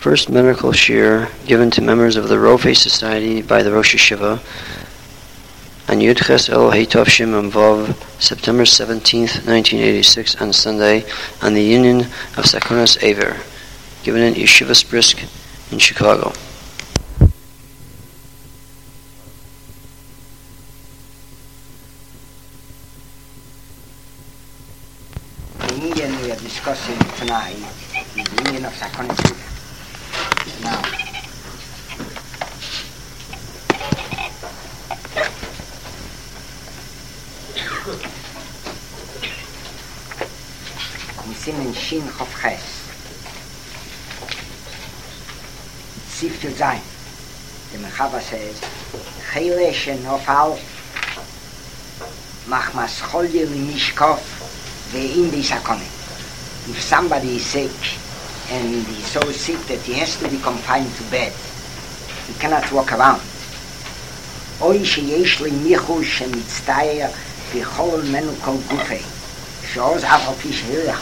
first medical shiur given to members of the Rofei Society by the Rosh Yeshiva on Yud Ches El Heitov Shim Vav, September 17th, 1986, on Sunday, on the Union of Sakonas Aver, given in Yeshivas Brisk in Chicago. The Indian we are discussing tonight is the Indian of Sakonas Aver. Now, in Shin Chof Ches. Sif Yud Zayin. The Mechava says, Chele Shenofal Machmas Cholye Limishkov Ve'in Bisakonet. If somebody is sick and he's so sick that he has to be confined to bed, he cannot walk around. Oy sheyesh li michu shemitztayer v'chol menu kol gufei. Shows afal pish hilach.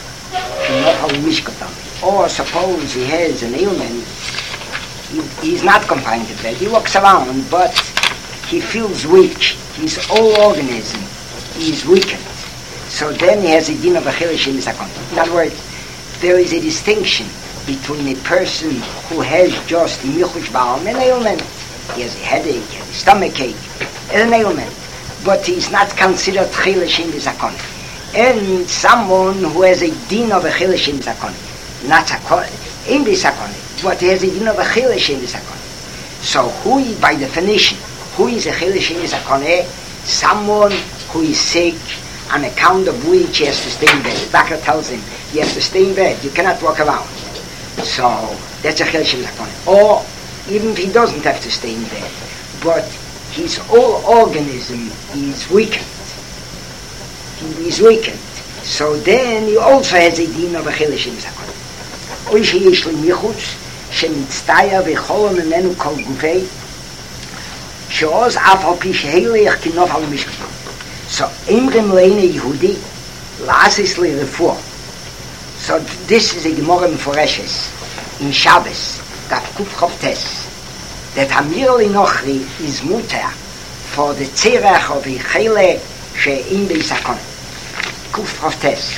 Or suppose he has an ailment, he's not confined to bed, he walks around, but he feels weak, his whole organism is weakened. So then he has a din of achilles shemisakon. In other words, there is a distinction between a person who has just michush ba'al, an ailment, he has a headache, he has a stomach ache, an ailment, but he's not considered achilles shemisakon. And someone who has a din of achilles in Zakon, not Zakon, in the Zakon, but he has a din of achilles in the Zakon. So who, by definition, who is achilles in the Zakon? Someone who is sick on account of which he has to stay in bed. The doctor tells him, you have to stay in bed, you cannot walk around. So that's achilles in the Zakon. Or even if he doesn't have to stay in bed, but his whole organism is weakened. He is weakened. So then he also has a din of achilles in Zakon. Oy sheyesh li michutz shemitztayer v'chol memenu kol gufei she'oz af al pi shehelech kinof al mishkot. So imrim leine Yehudi lasis li refuah. So this is a Gemara Meforeshes in Shabbos that Kuf Chof Tes that Hamir li Nochri is muter for the tzerach of a chele she'in b'Zakon. Kuf Chof Tes.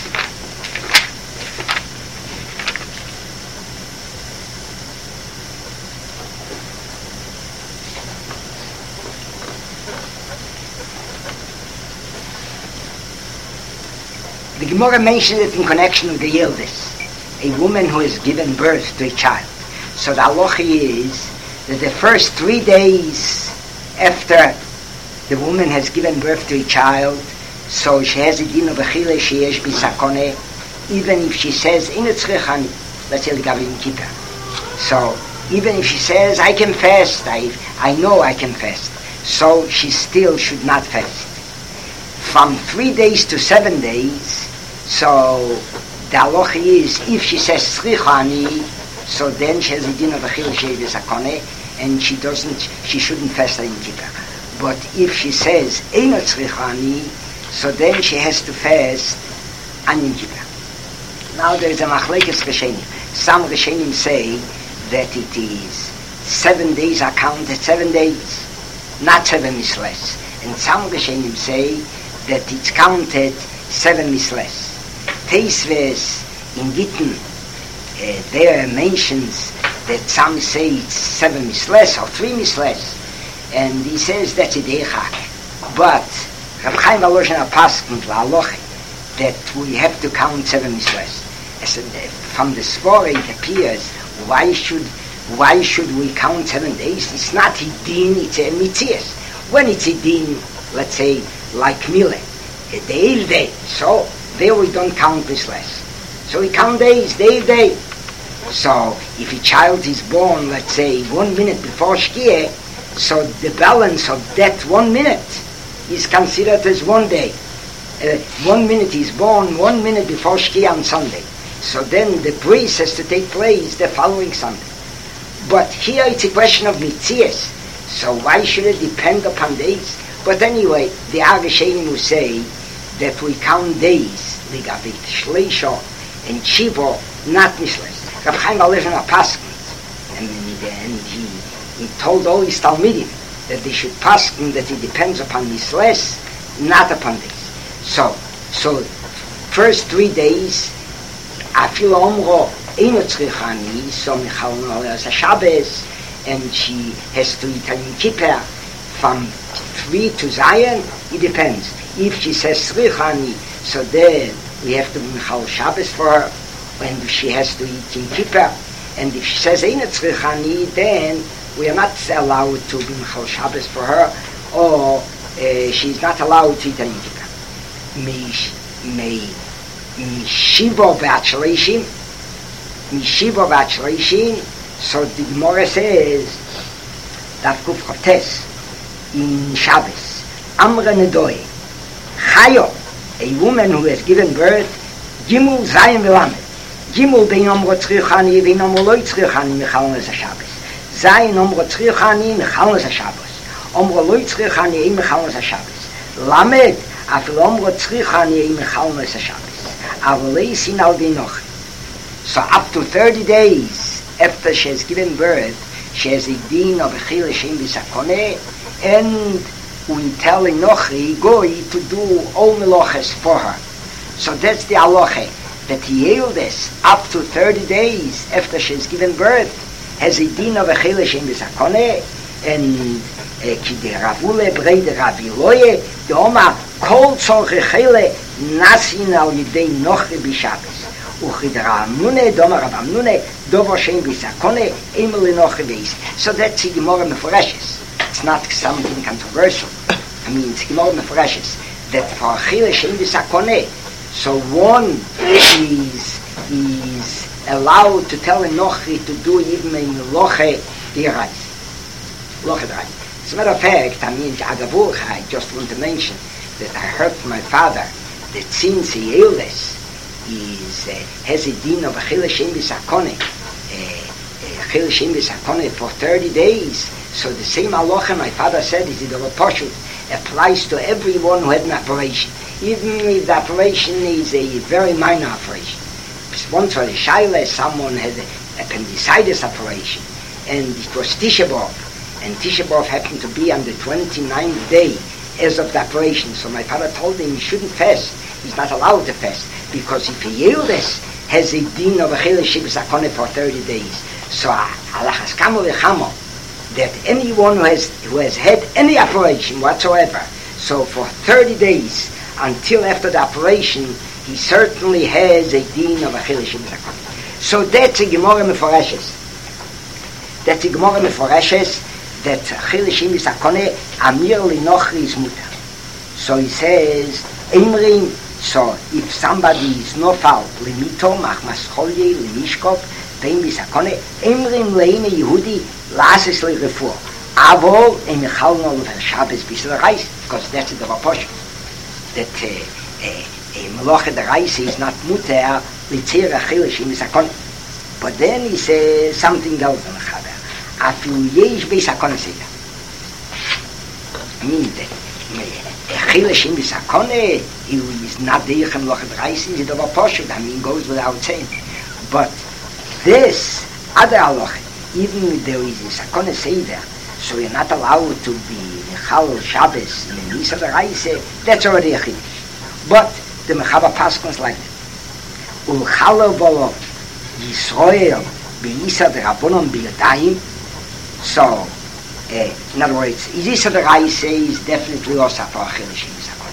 The Gemara mentions it in connection with the Yildis, a woman who has given birth to a child. So the halacha is that the first 3 days after the woman has given birth to a child, so she has a din of achilles sheyesh bisakone, even if she says in tzrichani, let's say Gabi Yom Kippur. So even if she says I can fast, I know I can fast, so she still should not fast. From 3 days to 7 days, so the halacha is if she says tzrichani, so then she has a din of achilles sheyesh bisakone, and she shouldn't fast Yom Kippur. But if she says ein tzrichani, so then she has to fast on Yom Kippur. Now there is a machlekes Rishonim. Some Rishonim say that it is 7 days are counted 7 days, not 7 misles. And some Rishonim say that it's counted 7 misles. Teisves in Gittin, there mentions that some say it's 7 misles or 3 misles. And he says that's a deichak. But Rav Chaim Volozhin Paskins la'aloche that we have to count 7 misles. From the Svara it appears, why should we count 7 days? It's not a din, it's a mitzias. When it's a din, let's say like Mile, a day, so there we don't count misles. So we count days, day. So if a child is born, let's say 1 minute before Shkia, so the balance of that 1 minute is considered as 1 day. 1 minute is born, 1 minute before Shkia on Sunday. So then the bris has to take place the following Sunday. But here it's a question of mitzias. So why should it depend upon days? But anyway, the Rishonim who say that we count days, Ligavit, Shleisha, and Shiva, not Misles. Rav Chaim Volozhin Paskins and he told all his Talmidim that they should paskin that it depends upon this less, not upon this. So first 3 days, afil omro eino tzrichani, so Michal no as a Shabbos, and she has to eat in Kippur from 3 to Zion. It depends. If she says tzrichani, so then we have to Michal Shabbos for her, and she has to eat in Kippur. And if she says eino tzrichani, then we are not allowed to be Michal Shabbos for her, or she's not allowed to eat in Kippur. Mishiva v'achleshim, so the Gemara says that Kuf Chotes in Shabbos, Amra Nedoy, Chayo, a woman who has given birth, Gimul Zayin V'Lamed, Gimul bein Omro Tzrichani, bein Omro Loi Tzrichani, Michal Nes HaShabbos, Zayin Omro Tzrichani, Michal Nes HaShabbos, Omro Loi Tzrichani, Michal Nes HaShabbos, Lamed, Afil Omro Tzrichani, Michal Nes HaShabbos, Avolei Sin Al Dinoch. So up to 30 days after she has given birth, she has a din of Echil Hashem B'Sakone, and we tell Enochi Goy to do all meloches for her. So that's the halacha, that he held this up to 30 days after she has given birth, has a din of Echil Hashem B'Sakone, and ki de Ravule brei de Raviloye, the Oma kol tzorch Echile nasin al yidei Nochi B'Shabbos. Uchidramnune, Doma Rabamnune, Dovo Shem B'Sakone, Emel Nochi Beis. So that's the Gemara Meforeshes. It's not something controversial. I mean, it's Gemara Meforeshes. That for Achille Shem B'Sakone, so one is allowed to tell Enochi to do even in Loche Dirais. Loche Dirais. As a matter of fact, I mean, Agavur, I just want to mention that I heard from my father that since he healed this, has a din of Achil Hashem B'Sakone, Achil Hashem B'Sakone for 30 days. So the same halacha my father said is the Pashut applies to everyone who had an operation, even if the operation is a very minor operation. Once for a Shaila, someone had an appendicitis operation, and it was Tisha B'Av, and Tisha B'Av happened to be on the 29th day as of the operation. So my father told him he shouldn't fast. He's not allowed to fast, because if he yildes, has a din of Achil Hashem B'Sakone for 30 days. So halachas kamo v'chamo, that anyone who has had any operation whatsoever, so for 30 days until after the operation, he certainly has a din of Achil Hashem B'Sakone. So that's a Gemara Meforeshes. That's a Gemara Meforeshes that Achil Hashem B'Sakone Amir L'Nochri is mutar. So he says, Emrim. So if somebody is nofal limito machmas cholye limishkov vein bisakone emrim leine Yehudi lases le refuah avol em Michal no Shabbos bisel reis, because that's the Raposh that meloche the reis is not muter litzer Achil Hashem B'Sakone. But then he says something else on the Chaber. Afilu yesh B'Sakone seita. I mean that Achil Hashem B'Sakone, he is not deichem lochet reis, is the Raposh. I mean, goes without saying. But this other halacha, even if there is a Sakone Seder, so you're not allowed to be Michal Shabbos in the Nisa the Reis, that's already a Chiddush. But the Mechaba Paskons like that. Ulchalo Bolo Yisroel B'Yisa the Rabbonon B'Yadayim. So, in other words, Yisa the Reis is definitely also for Achil Hashem B'Sakone.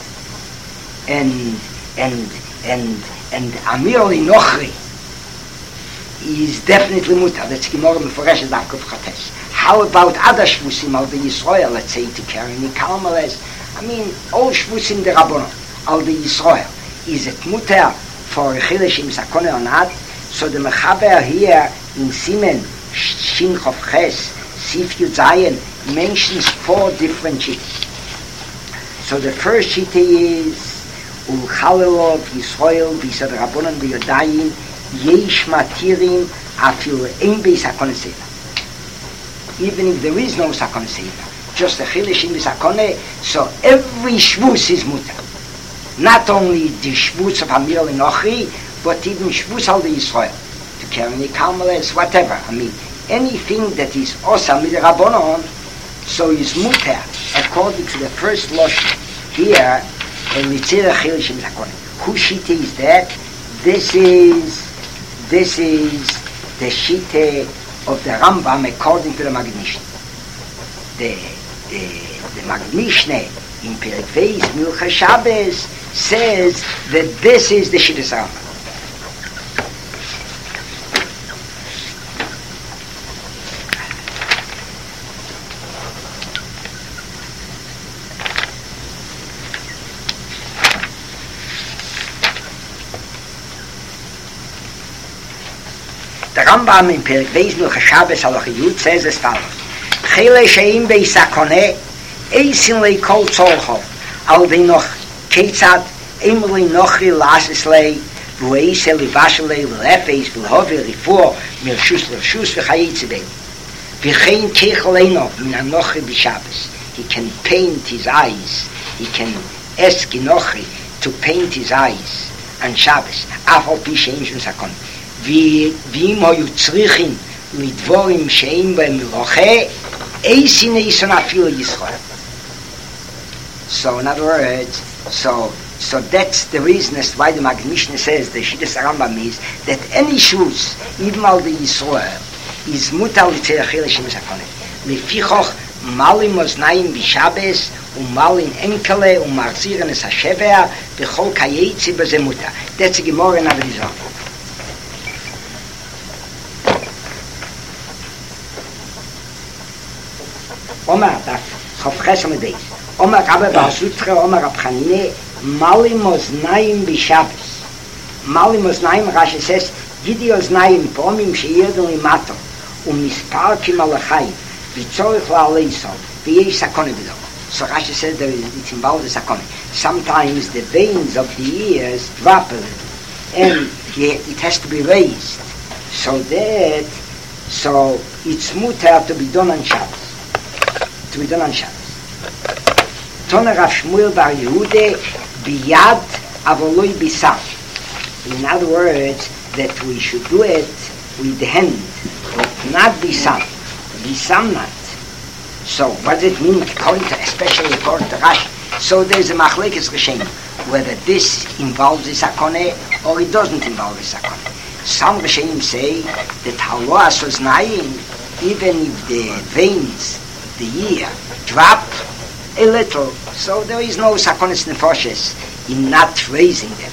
And Amir L'Nochri is definitely mutar. That's Gemara Meforeshes Avkov Chates. How about other Shvusim al the Yisrael, let's say to carry Nikalmales? I mean, all Shvusim the Rabbonon al the Yisrael. Is it mutar for Achil Hashem B'Sakone or not? So the Mechaber here in Simen Shin Chof Ches Sif Yud Zayin mentions 4 different shittas. So the first shitta is Ulchalelov Yisrael B'Yisad Rabbonon B'Yodayin Yesh Matirim Afil Ein B'Sakone Seder. Even if there is no Sakone Seder, just Achil Hashem B'Sakone, so every Shvus is mutar. Not only the Shvus of Amir L'Nochri, but even Shvus al the Yisrael, to carry Nikalmales, whatever. I mean, anything that is Osa Midrabanon, so is Muter, according to the first Lashon here, and Mitzir Achil Shem Zakon. Whose Shite is that? This is the Shite of the Rambam according to the Magid Mishneh. The Magid Mishneh in Perek Beis Milchas Shabbos says that this is the Shittas Rambam. The Rambam in Perek Beis Milchas Shabbos Halacha Yud says as follows: Chele sheim beisakoneh eisin leikol tzolcho al dinoch ketzad emli nochri laseslei v'eise livashelei v'lefeis v'lhovi rifur mirshus l'rshus v'chayitze bei v'chein kecheleino min anochri b'Shabbos. He can paint his eyes. He can ask Inochri to paint his eyes on Shabbos. Afal pi sheim shun sakon. ואם היו צריכים לדבורים שאין בהם מלוכה, איסין איסון אפילו ישראל. So in other words, so that's the reason as why the Magid Mishneh says, the Shittas Rambam is, that any shoes, even al the Yisrael, is mutal l'tzei achil Hashem zakonet. Lefichoch malim oznayim b'Shabbos, umalin enkele, umarziren es hashever, b'chol kayetzi b'ze muta. That's a Gemara in Avodah. Omar da khofkhas mit beis Omar Rabbe Basutre Omar Abkhanine Malim oznaim b'Shabbos. Malim oznaim Rashi says Gidi oznaim pomim sheyedu limato umisparkim alachai v'tzorich la'aleisov v'yesh sakone b'do. So Rashi says that it's involved in sakone. Sometimes the veins of the ears drop a little and it has to be raised so it's mutar to be done on Shabbos. To be done on Shabbos. Tona Rav Shmuel Bar Yehuda biyad avoloi bisam. In other words, that we should do it with the hand, not bisam. Bisam not. So what does it mean, especially according to Rashi? So there's a machlekes Rishonim whether this involves the sakone or it doesn't involve the sakone. Some Rishonim say that halo asoznaim, even if the veins the ear drop a little, so there is no sakonis nefoshes in not raising them.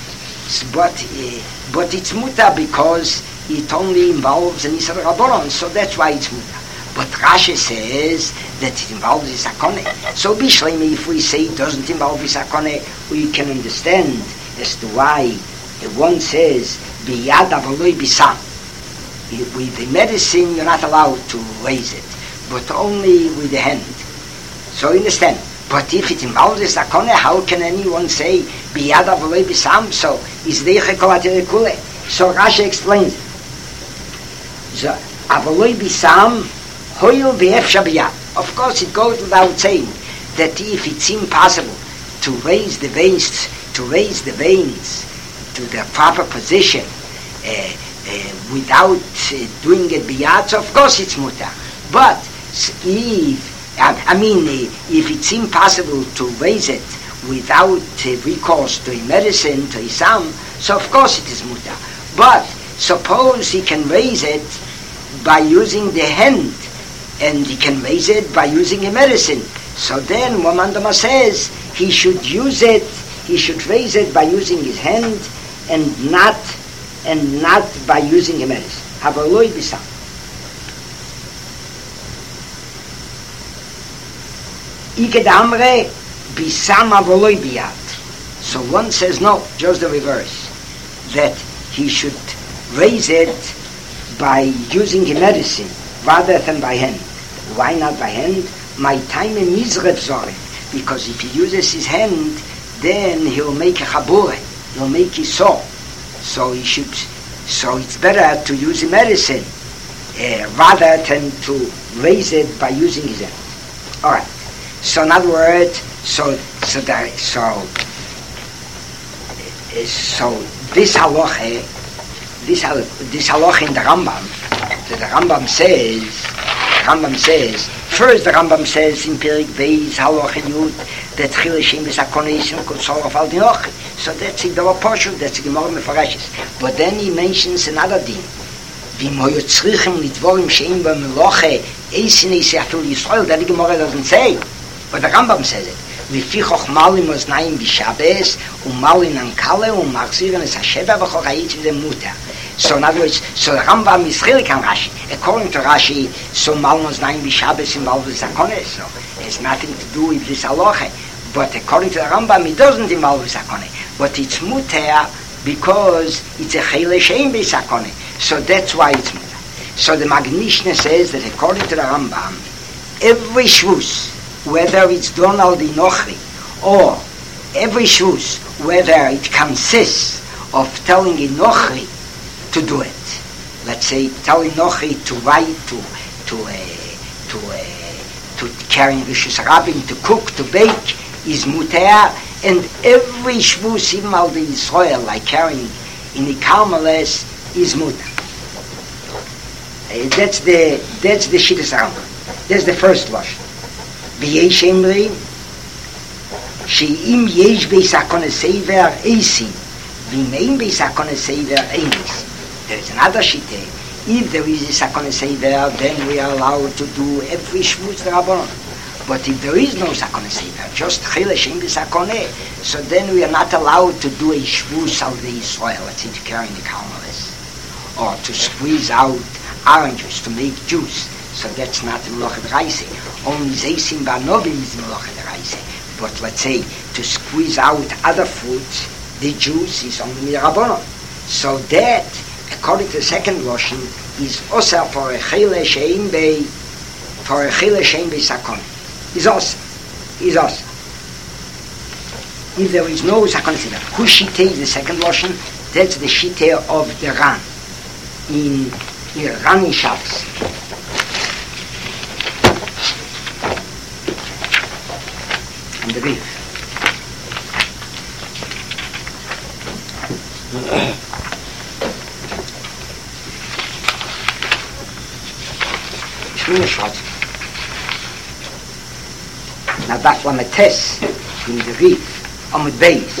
But it's muta because it only involves an Isra Rabbanon, so that's why it's muta. But Rashi says that it involves the sakone. So Bishlemi, if we say it doesn't involve the sakone, we can understand as to why the one says biyad avoloi bisam. With the medicine, you're not allowed to raise it, but only with the hand. So you understand. But if it involves the sakone, how can anyone say biyad avoloi bisam? So is deiche kolatere kule. So Rashi explains. So avoloi bisam hoil ve'efsha biyad. Of course, it goes without saying that if it's impossible to raise the veins to the proper position without doing it biyad, so of course it's mutar. But if it's impossible to raise it without recourse to a medicine, to Isam, so of course it is mutar. But suppose he can raise it by using the hand, and he can raise it by using a medicine. So then Wamandama says he should raise it by using his hand and not by using a medicine. Havoloi bisam. Ikedamre bisam avoloi biyad. So one says no, just the reverse. That he should raise it by using a medicine rather than by hand. Why not by hand? My time in Mizrev Zorim. Because if he uses his hand, then he'll make a chabure. He'll make his saw. So it's better to use a medicine rather than to raise it by using his hand. All right. So in other words, so this halacha in the Rambam the Rambam says, first the Rambam says in Perik Beis Halacha Yud that Chile Shem B'Sakon Yisrael Kol of Al Dinoch. So that's it, that's the Gemara Mefarashes. But then he mentions another thing. V'mo yotzrichem lidvorim she'im b'meloche eisin eisiatul Yisrael. That the Gemara doesn't say, but the Rambam says it. V'fichoch malim oznayim b'Shabes u'malin ankale u'machziren es hasheva v'chorayit v'demuta. So in other words, so the Rambam is really can Rashi. According to Rashi, so malim oznayim b'Shabes involved with Zakone. So it's nothing to do with this halacha. But according to the Rambam, it doesn't involve with Zakone. But it's muter because it's a chile she'im b'Sakone. So that's why it's muter. So the Magnishna says that according to the Rambam, every shvus, whether it's done al dinochri, or every shvus, whether it consists of telling a nochri to do it. Let's say telling nochri to write, to carry rishus rabbin, to cook, to bake, is muter, and every shvus even al the Yisrael, like carrying in the Karmeles, is muter. That's the Shittas Rambam. That's the first lashon. V'yesh emri she'im yesh be'sakon sever eisi v'meim be'sakon sever einis. There is another shita. If there is a sakon sever, then we are allowed to do every shvus rabbanon. But if there is no sakon sever, just chile she'im be'sakon, so then we are not allowed to do a shvus al the Yisrael, let's say to carry in the Karmeles, or to squeeze out oranges to make juice. So that's not the Melochet Reise. Only Zeisim Banovim is the Melochet Reise. But let's say, to squeeze out other fruits, the juice is only Rabbanon. So that, according to the second Lashon, is also for a Chile She'im Sakon. Is also. If there is no Sakon Sefer, whose Shite is the second Lashon? That's the Shite of the Ran. In Ran in Shabbos. And the Rif. Shmina Shvat. Now that one a test in the Rif, on the base.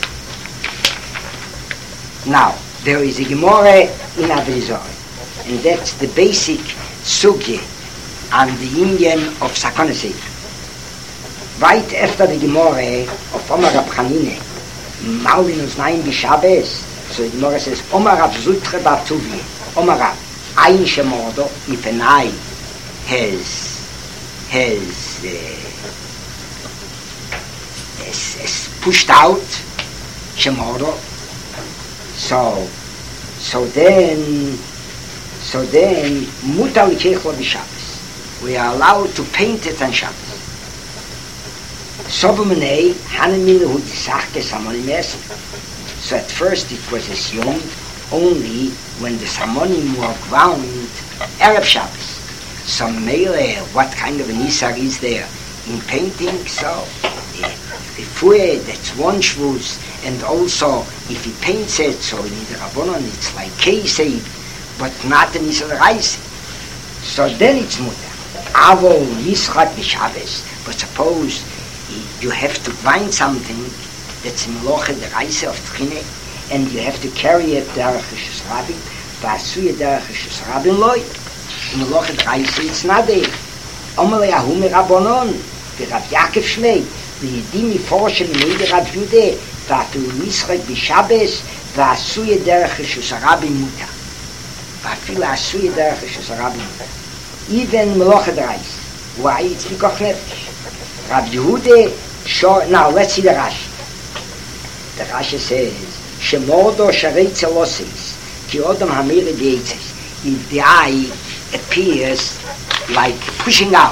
Now, there is a Gemara in Avezor, and that's the basic sugya and the Indian of Sakon Sefer. Right after the Gemara of Omar Rab Chanine, Malin Oznaim B'Shabes, so the Gemara says, Omar Rab Zutre Batuvi, Omar Rab, Ein Shemodo, if an eye has pushed out Shemodo, so then Mutar L'Keichlo B'Shabes. We are allowed to paint it on Shabbos. So at first it was assumed only when the Samonim were ground Erev Shabbos. So Mele, what kind of an Isar is there in painting? So the Fue, that's one Shvuz, and also if he paints it, so in the Rabbanon it's like Kesed, but not an Isar Reise. So then it's Mutar. Avo Yischat B'Shabes, but suppose you have to find something that's in Melochet the Reise of Tchine, and you have to carry it derech Rishus Rabbin, v'asuye derech Rishus Rabbin loy. In Melochet the Reise it's not there. Omelei Ahumi Rabbanon, v'Rav Yaakov Shlei, v'Yedim Miforshel Meide Rav Yude, v'atu Yischat B'Shabes, v'asuye derech Rishus Rabbin muta. V'afil asuye derech Rishus Rabbin muta. Even Melochet the Reise. Why? It's Pikoch Nefesh. Rav Yehuda, now let's see the Rashi. The Rashi says, Shemodo Sharei Tzelosis, Ki Odom Hamiri B'Eitzes. If the eye appears like pushing out.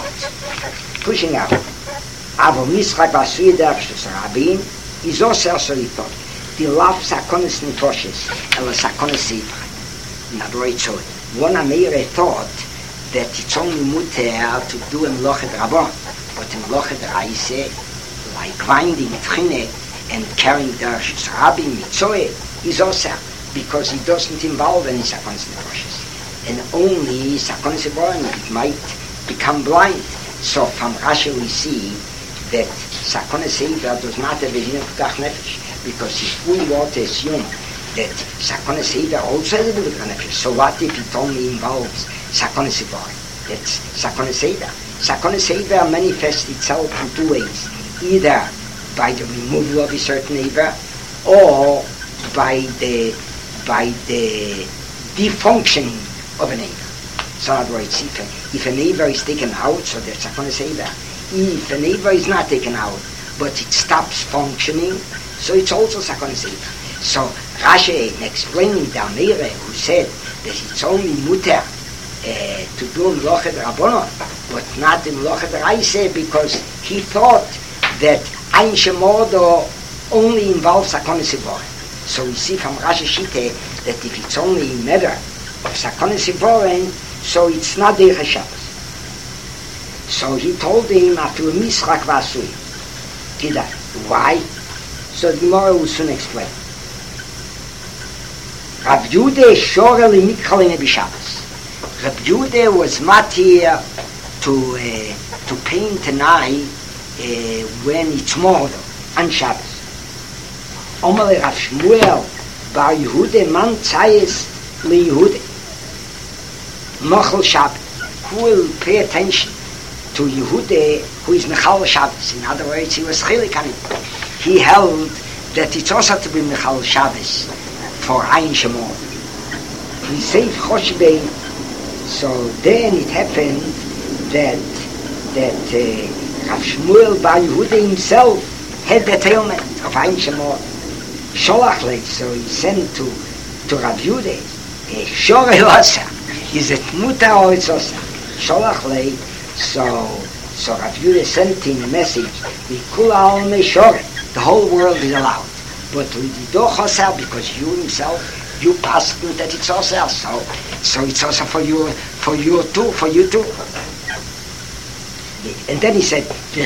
Avo Mischak V'Asuye Derech Rishus Rabbin, is also he thought. The love Sakonis Nefoshes, and Sakonis Sefer. In other words, so one Amiri thought that it's only muter to do a Melochet Rabbon. But in Melochet Reise, like grinding Tchine and carrying the Rabbi Mitzoe, is also because it doesn't involve any Sakon Nefoshes. and only Sakonis Iborim, it might become blind. So from Rashi we see that Sakonis Eiver does not have a Din of Pekach Nefesh, because if we want to assume that Sakonis Eiver also has a Din of Pekach Nefesh, so what if it only involves Sakonis Iborim? That's Sakonis Eiver. Sakonis Eiver manifests itself in two ways, either by the removal of a certain Eiver, or by the defunctioning of an Eiver. So in other words, if an Eiver is taken out, so there's Sakonis Eiver. If an Eiver is not taken out, but it stops functioning, so it's also Sakonis Eiver. So Rashi, in explaining the Amire, who said that it's only muter to do Mlocha D'Rabbanon, but not in Mlocha D'Oraisa, because he thought that Ein Shemodo only involves Sakonis Iborim. So we see from Rashi Shite that if it's only a matter of Sakonis Iborim, so it's not Derech Shabbos. So he told him after a Misrak Vasui. Why? So the Gemara will soon explain. Rav Yude Shorel Mikhalene B'Shabbos. Rav Yude was matir to paint an eye when it's Mordo on Shabbos. Omar Rav Shmuel Bar Yehude Man Tzayis Li Yehude Mochel Shabbos. Who will pay attention to Yehude, who is Mechal Shabbos? In other words, he was Chilik on it. He held that it's also to be Mechal Shabbos for Ein Shemor. He said Choshbei. So then it happened that Rav Shmuel Bar Yehuda himself had that ailment of Ein Shemor. Sholachle, so he sent to Rav Yehuda, Shorei Osa, is it Muta or it's Osa? Sholachle, so Rav Yehuda sent him a message, the whole world is allowed, but Lididoch Osa, because you himself, you passed that it's Osa, so it's also for you too. And then he said,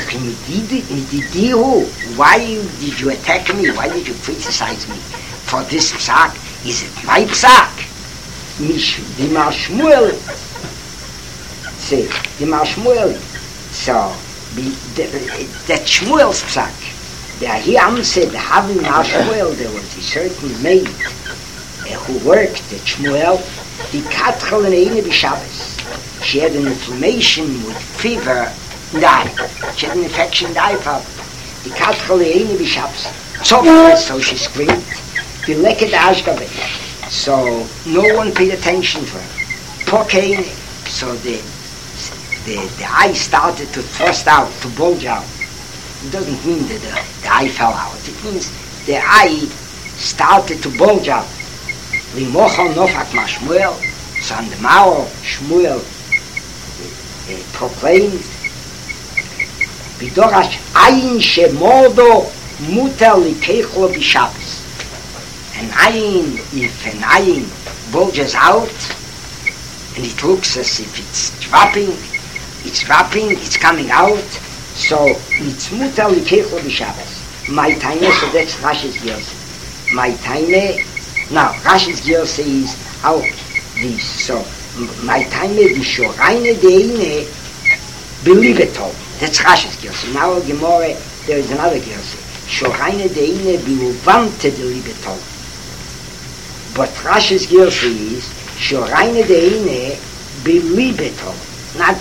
why did you attack me? Why did you criticize me for this psak? Is it my psak? Dimar Shmuel. Say, Dimar Shmuel. So, that Shmuel's psak. He answered, having Dimar Shmuel, there was a certain maid who worked at Shmuel, the Katchel and Eine B'Shabbos. She had an inflammation with fever in the eye. She had an infection in the eye problem. The Katchel and Eine B'Shabbos. So she screamed. The Leket Ashgabe. So no one paid attention to her. Poke. So the eye started to thrust out, to bulge out. It doesn't mean that the eye fell out. It means the eye started to bulge out. Limochal Nofak Ma Shmuel. So on the Mao, Shmuel proclaimed, Bidorash Ayin Shemodo Muter Likeichlo B'Shabbos. An ayin, if an ayin bulges out, and it looks as if it's dropping, it's coming out, so it's Muter Likeichlo B'Shabbos. My time, so that's Rashi's Gilse. My time, now Rashi's Gilse is out this, so my time the Shoraine Deine believe it all. That's Rashi's Gilse. Now Gemara, there is another Gilse. Shoraine Deine Biluvante believe it all. But Rashi's Gilse is Shoraine Deine believe it all. Not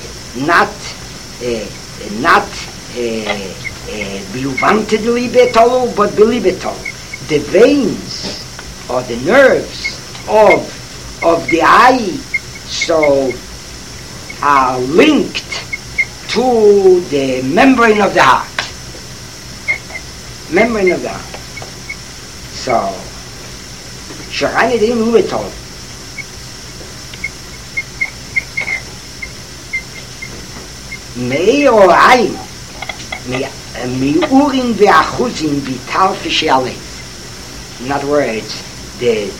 Biluvante believe it all, but believe it all. The veins or the nerves of the eye so are linked to the membrane of the heart. So Shorayne Deine move it all. Mei or ayin mi'urin ve'achuzin v'tarfish alev. In other words, the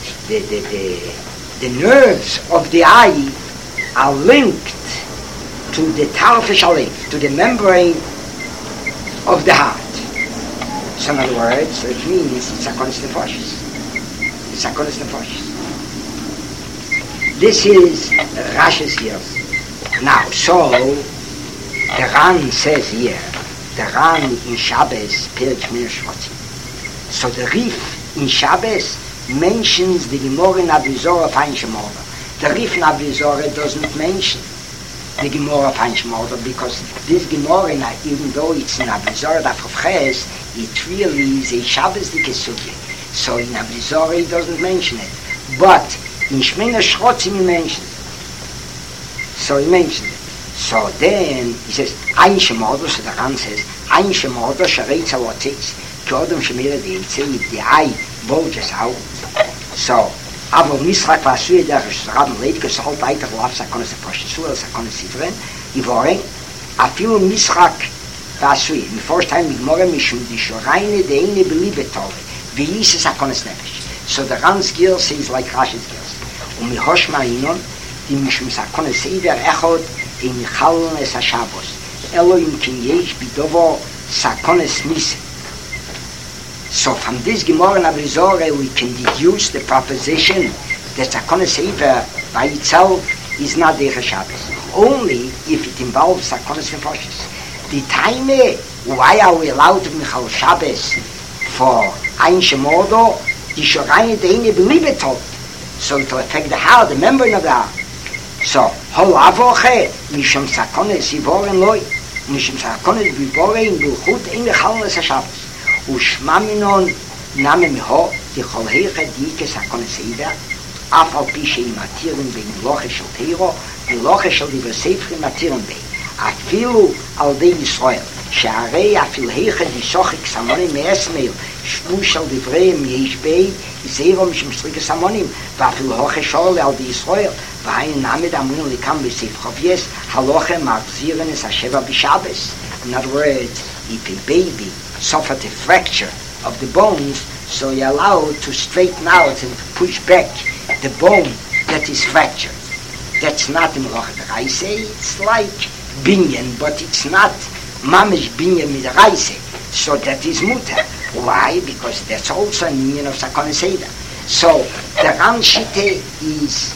nerves of the eye are linked to the tarfish alev, to the membrane of the heart. So in other words, it means it's a constant process. It's a constant process. This is Rashi's here. Now, so, the Ran says here, the Ran in Shabbos, Perek Shmini Shvotzim. So the Rif in Shabbos mentions the Gemara in Avizor of Ein Shemorda. The Rif in Avizor doesn't mention the Gemara of Ein Shemorda because this Gemara, even though it's in Avizor of Ches, it really is a Shabbos Dikesugye. So in Avizor he doesn't mention it. But in Shmini Shvotzim he mentions it. So he mentioned it. So then he says, Ein Shemorda, so the Ran says, Ein Shemorda Shareitza Lotzitz. Kodem Shemira Deitze, if the eye bulges out. So, aber Mischak war so, der Rabben Leidke, so halt weiter lauf, sa konne se Proshesu, sa konne se Sifren, I voren, a viel Mischak war so, im Vorstein mit Morgen, mishum die Shoreine, de eine Beliebe tolle, wie ist es, sa konne se Nefesh. So the Ran's girl says like Rashi's girls. Und mi hosh ma'inon, die mishum sa konne se Iver Echot, in Michalon es HaShabbos. Elohim kin yesh bidovo, sa konne se Nise. So from this Gemara in Avizore we can deduce the proposition that Sakon Sefer by itself is not Deicha Shabbos. Only if it involves Sakon Sefer. The time why are we allowed to Michal Shabbos for Ein Shemodo, the Shoreine Deine believe told. So it will affect the heart, the membrane of the heart. So, Hol Avoche, Misham Sakon Sefer Loi, Misham Sakon Sefer in Bilchut in the Chalnes HaShabbos. ושממיnon נאמה מהו תכל היכה דיקה סקון סייבה אף על פי שהיא מתירים בין מלוכה של תירו מלוכה של דבר ספרים מתירים בין אפילו על די ישראל שהרי אפילו היכה דיסוחק סמונים מאסמל שמו של דבריהם יש בי זירו משם סריקה סמונים ואפילו הוכה שול על די ישראל והי נעמד אמורים לכאן בספר חובייס הלוכה מחזירן את השבע בשבס. In other words, if a baby suffered a fracture of the bones, so you're allowed to straighten out and push back the bone that is fractured. That's not in Melachat Reise, it's like binyan, but it's not mamish binyan with Reise. So that is mutar. Why? Because that's also an union of Sakon Seder. So the Ran Shite is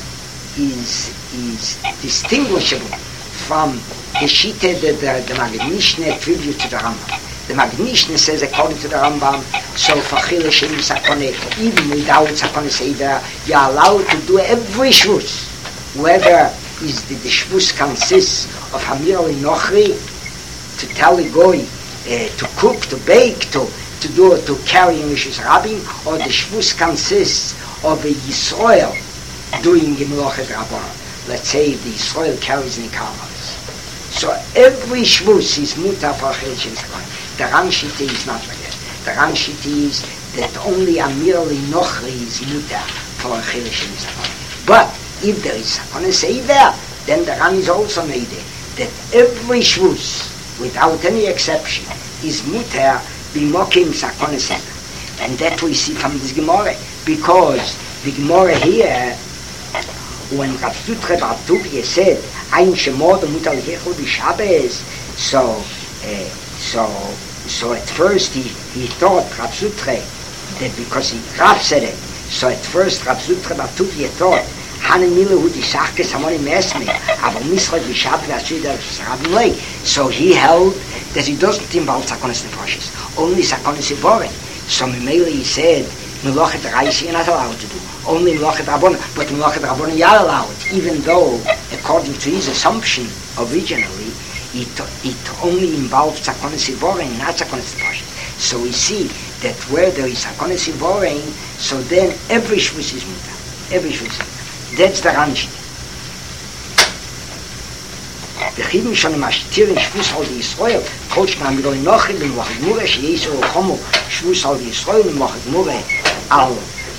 distinguishable from the Shite that the Magnishne attribute to the Rambam. The Magnishne says, according to the Rambam, so for Chile Shem Sakone, even without Sakone Seder, you're allowed to do every shvus, whether is the shvus consists of Hamir Nochri, to tell a goy, to cook, to bake, to carry in Rishus Rabbin, or the shvus consists of a Yisrael doing Gemlochet Rabbon. Let's say the Yisrael carries in Karmos. So every shvus is mutar for Chile Shem Sakone. The Ran Shite is not like that. The Ran Shite is that only a merely Nochri is mutar for a Chile Shem Sakone. But if there is Sakone Seder, then the Ran is also made that every shvus, without any exception, is mutar b'mokim Sakone Seder. And that we see from this Gemara, because the Gemara here, when Rav Zutre Bar Tuvia said, Ein Shemod mutar l'hechol b'Shabbos, so at first he thought Rav Zutre that because Rav said it, so at first Rav Zutre Bar Tuvia thought Hanen Mila hu di Sachke Samoni Mesme, aber Mischat b'Shabbos asui der Rabin Lei. So he held that he doesn't involve Sakonis Nefoshes, only Sakonis Ivorin. So Mimele he said Melochet Reise you're not allowed to do, only Melochet Rabbon, but Melochet Rabbon you're allowed, even though according to his assumption originally it only involves Sakonis Ivorin, not Sakonis Nefoshes. So we see that where there is Sakonis Ivorin, so then every shvus is mutar, every shvus is mutar. That's the Ran Shite. The Chidim schon im Ashtir in Shvus al di Yisrael, Kolch na Amiroi Nochri, ben Mochid Mure, she Yesu Chomo, Shvus al di Yisrael, ben Mochid Mure, al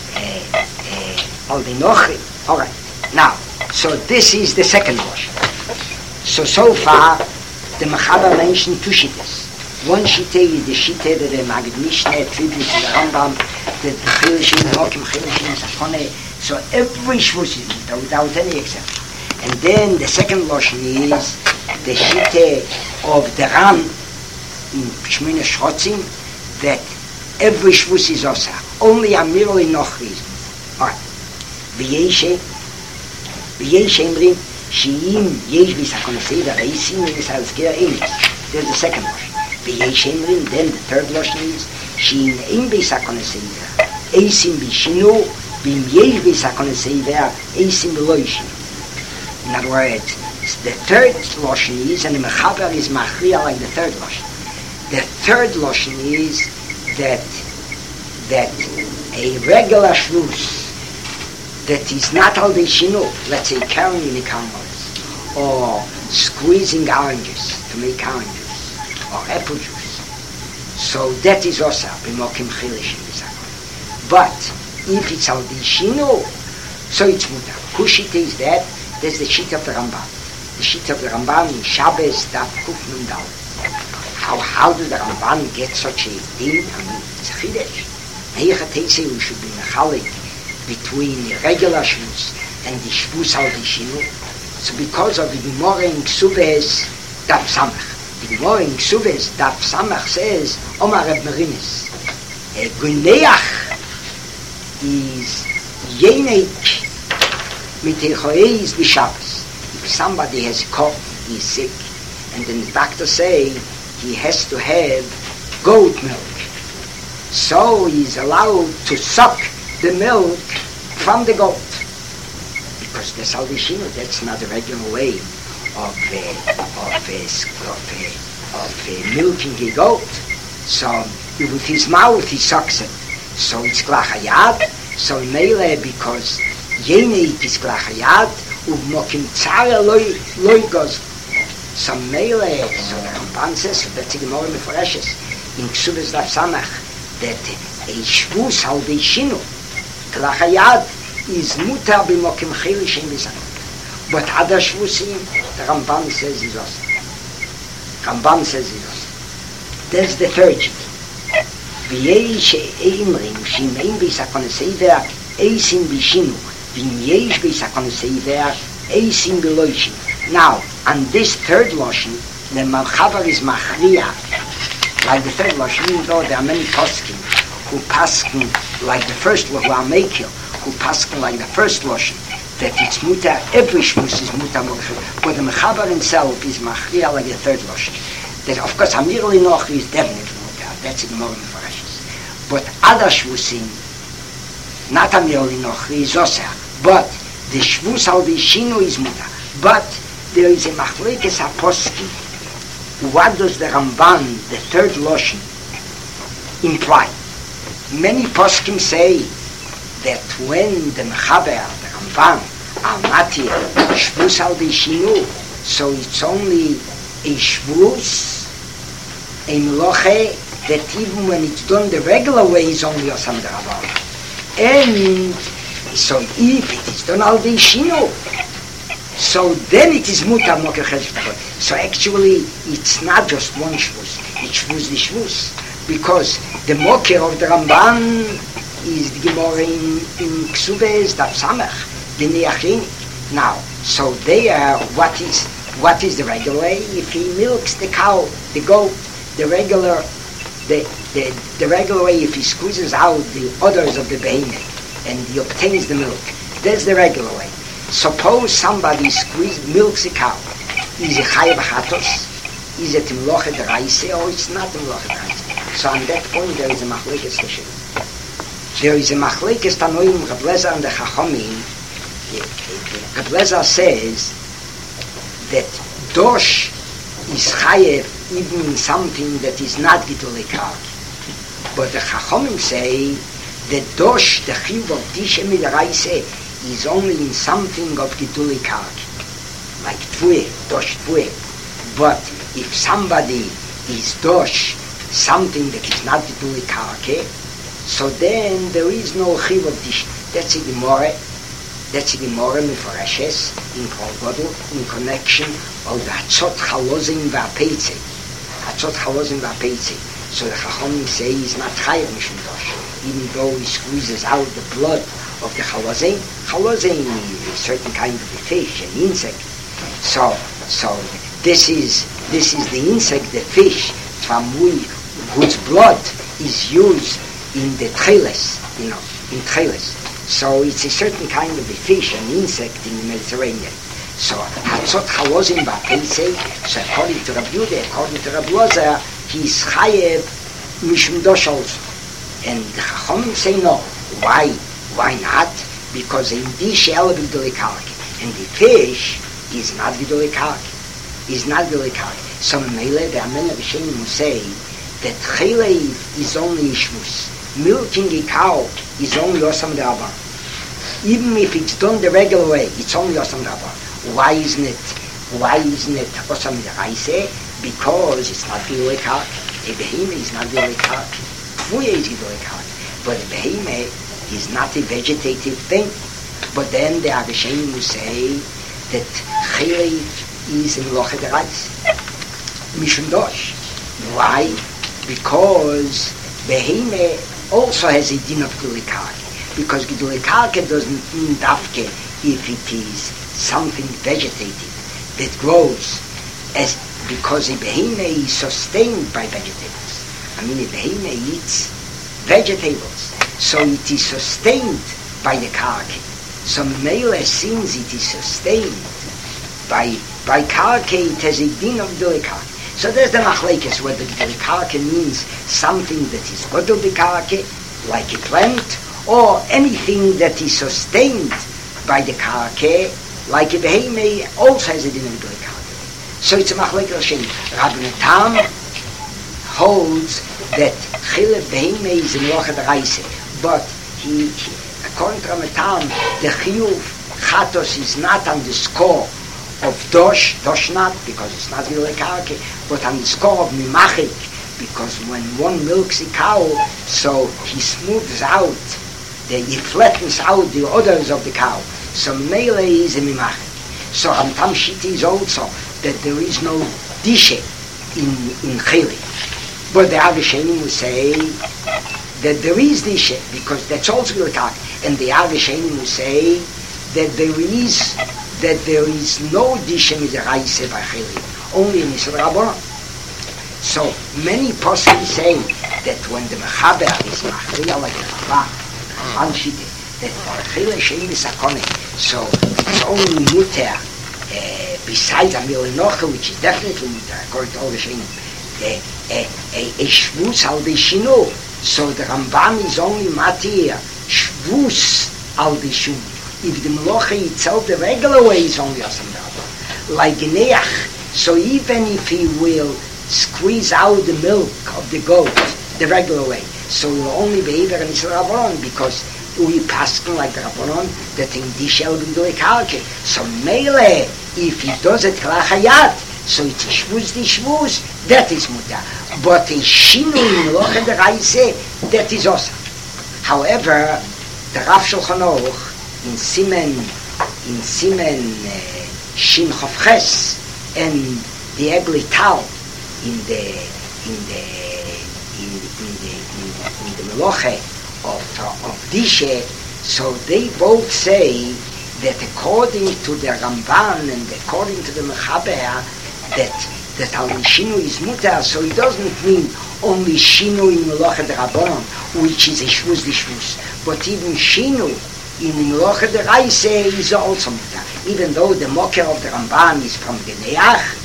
di Nochri. All right. Now, so this is the second version. So far, the Mechaber mentioned two Shites. One Shite is the Shite that the Magid Mishneh attributes to the Rambam, that the Chilishim, Mokim Chilishim, Sakone. So every shvus is mutar without any exception. And then the second lotion is the Shite of the Ran in Shmini Shvotzim, that every shvus is osa. Only a merely Nochri is mutar. All right. V'yeshe, ויש אומרים שאם יש בסכון הסייבר, איסים ובסלסקר אינס. There's the second lotion. ויש אומרים, then the third lotion is, שאם אין בסכון הסייבר, איסים בשינו, ואם יש בסכון הסייבר, איסים בלא ישינו. In other words, the third lotion is, and the mechaber is machriya like the third lotion. The third lotion is that a regular shvus that is not all the shinu, let's say carrying the caramels, or squeezing oranges to make orange juice, or apple juice. So that is also b'mokim chilishim b'zakon. But if it's all the shinu, so it's mutar. Whose shita is that? That's the shita of the Ramban. The shita of the Ramban in Shabbos, Daf Kuf Nun Dal. How did the Ramban get such a thing? I mean, it's a chidesh. Heichateise, we should be mechalik between the regular shvus and the shvus al dishinu. So because of the Gemara in Ksubes Daf Samach. The Gemara in Ksubes Daf Samach says, Omar Reb Merinis, Guneach is yenek mit echoeis b'Shabbos. If somebody has a cough, he is sick, and then the doctor say he has to have goat milk. So he is allowed to suck the milk from the goat. Because the salvishino, that's not the regular way of milking a goat. So with his mouth he sucks it. So it's klachayad. So meile, because Yeneit is klachayad, mokim tzara loy goz. So meile, so the Ramban says, so that's the Gemara Meforeshes, in Ksubes Daf Samach, that a shvus al deishinu, klachayad, is mutar b'mokim chilishim b'zakon. But other shvusim, the Ramban says is also. Ramban says is also. That's the third shit. V'yei she'eimrim, she'im b'zakon seiver, eisim b'shinu, v'yesh b'zakon seiver, eisim b'loishim. Now, on this third lotion, the Malchaber is machriya. Like the third lotion, even though there are many poskim who paskin like the first lotion, who are makil, who paskin like the first lotion, that it's mutar, every shmus is mutar mochel. But the Mechaber himself is machriya like the third lotion. That of course Amir Linoch is definitely mutar. That's the Gemara Mefarashis. But other shmusim, not Amir Linoch is oseh. But the shmus al shinu is mutar. But there is a machlekes haposkim. What does the Ramban, the third lotion, imply? Many poskim say that when the Mechaber, the Ramban, are matir, shvus al deishinu, so it's only a shvus, a meloche, that even when it's done the regular way is only osam d'Rabbanan. And so if it is done al deishinu, so then it is mutar moker cheshbon. So actually, it's not just one shvus. It's shvus the shvus. Because the moker of the Ramban is the Gemara in Ksubes Daf Samach, the Neachinik. Now, so there, what is the regular way? If he milks the cow, the goat, the regular way, if he squeezes out the others of the behemoth and he obtains the milk, that's the regular way. Suppose somebody milks a cow. Is it chayav chatos? Is it mloche d'raise or it's not mloche d'raise? So on that point there is a machlekes tashim. There is a machlekes tanoim Reb Lezer and the Chachamim. Reb Lezer says that dosh is chayav even in something that is not gidulei karki. But the Chachamim say that dosh, the chiv of dishe midraise, is only in something of gidulei karki, like tvueh, dosh tvueh. But if somebody is dosh, something that is not gidulei karki, so then there is no chiv of dish. That's a Gemara. That's a Gemara Mefarashes in Kol Gadol in connection of the Hatzot Chalozim v'Apeitze. Hatzot Chalozim v'Apeitze. So the Chachamim say he's not chayav mishum dosh, even though he squeezes out the blood of the chalozim. Chalozim is a certain kind of a fish, an insect. So this is the insect, the fish, from whose blood is used in the tcheles, in tcheles. So it's a certain kind of a fish, an insect in the Mediterranean. So Hatzot Chalozim Ba'Peisei, so according to Rabbi Yehuda, according to Rabbi Loza, he's Chayev Mishum Dosh also. And the Chachomim say no. Why? Why not? Because in dish el Vidoli Kalki. And the fish is not Vidoli Kalki. Is not Vidoli Kalki. So Mele, the Amen of Hashem will say that Chelev is only Ishmus. Milking a cow is only Osam Rabban. Even if it's done the regular way, it's only Osam Rabban. Why isn't it Osam Raise? Because it's not Vidoli Kalki. A behemoth is not Vidoli Kalki. Tfuya is Vidoli Kalki. But a behemoth is not a vegetative thing. But then the Agashem will say that Chelev is in Loche de Reis. Mishum Dosh. Why? Because behemoth also has a din of Gidulei Karka. Because Gidulei Karka doesn't mean dafke if it is something vegetative that grows, as because a behemoth is sustained by vegetables. I mean, a behemoth eats vegetables, so it is sustained by the karka. So mele, since it is sustained by karka, it has a din of Gidulei Karka. So there's the machlekes whether the karka means something that is godel karka, like a plant, or anything that is sustained by the karka, like a behemoth, also has a din of karka. So it's a machlekes Hashem. Rabbi Tam holds that chile behemoth is in locha d'raise, but he according to Rabbi Tam, the chiyuv chatos is not on the score of dosh not, because it's not really karka, but on the score of mimachik, because when one milks a cow, so he smooths out, he flattens out the odors of the cow. So mele is a mimachik. So Ramtam Shiti is also that there is no dishe in chili. But the Avishenim will say that there is dishe, because that's also really karka. And the Avishenim will say that there is no dishe midaraise by chili, only in Yisrael Rabbanon. So many poskim say that when the mechaber is machriya like the Ramban Shite, that for chili shein b'sakone, so it's only muter, besides a milinocha, which is definitely muter according to all the shein, a shvus al deshinu. So the Ramban is only matir shvus al deshinu. If the melocha itself, the regular way is only Asam Rabba. Like Neach, so even if he will squeeze out the milk of the goat, the regular way, so he will only be Eber and Yisrael Rabbanon, because we pass like the Rabbanon, that in Dishel Gidulei Karka. So Mele, if he does it Kalachayat, so it's a Shvuz di Shvuz, that is Muta. But a Shinu in Melocha d'Raise, that is Osam. However, the Rav Shulchan Aruch, in Simen Shin Chavches and the Egli Tal in the Meloche of Dishe, so they both say that according to the Ramban and according to the Mechaber that Al Shinu is mutar, so it doesn't mean only Shinu in Meloche d'Rabbanon, which is a Shvuz d'Shvuz, but even Shinu in Meloche d'Raise is also mutar, even though the mocker of the Ramban is from Geneach,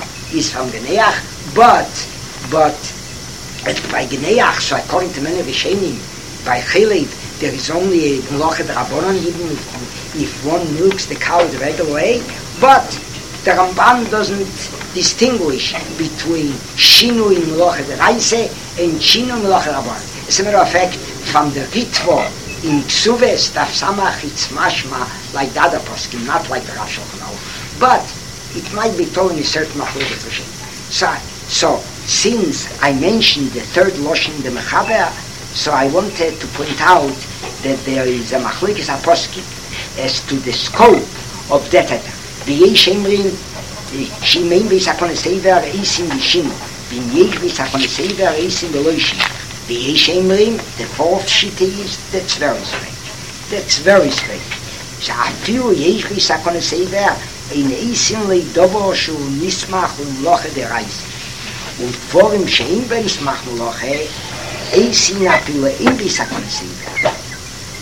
but by Geneach, so according to many Rishonim, by Chelev, there is only a Meloche d'Rabbanon, even if one milks the cow the regular way, but the Ramban doesn't distinguish between Shinu in Meloche d'Raise and Shinu in Meloche d'Rabbanon. As a matter of fact, from the Ritvo in Ksuves, Daf Samach, it's mashma like the other poskim, not like the Rav Shulchan Aruch. But it might be told in a certain machlokes Rishonim. So since I mentioned the third Loshen, the Mechaber, so I wanted to point out that there is a machlokes poskim as to the scope of that attack. The Yesh Emrin, Shimein V'Sakon Seiver Eisim V'Shim, V'In Yesh V'Sakon Seiver Eisim V'Loishim. The Yesh Emrin, the fourth shita is, that's very strange. So Afilu Yesh V'Sakon Seiver in Eisim Le'Dobo Shu Nismach U'Mloche D'Reis. Und vor ihm Shein V'Nismach U'Mloche, Eisim Afilu Ein V'Sakon Seiver.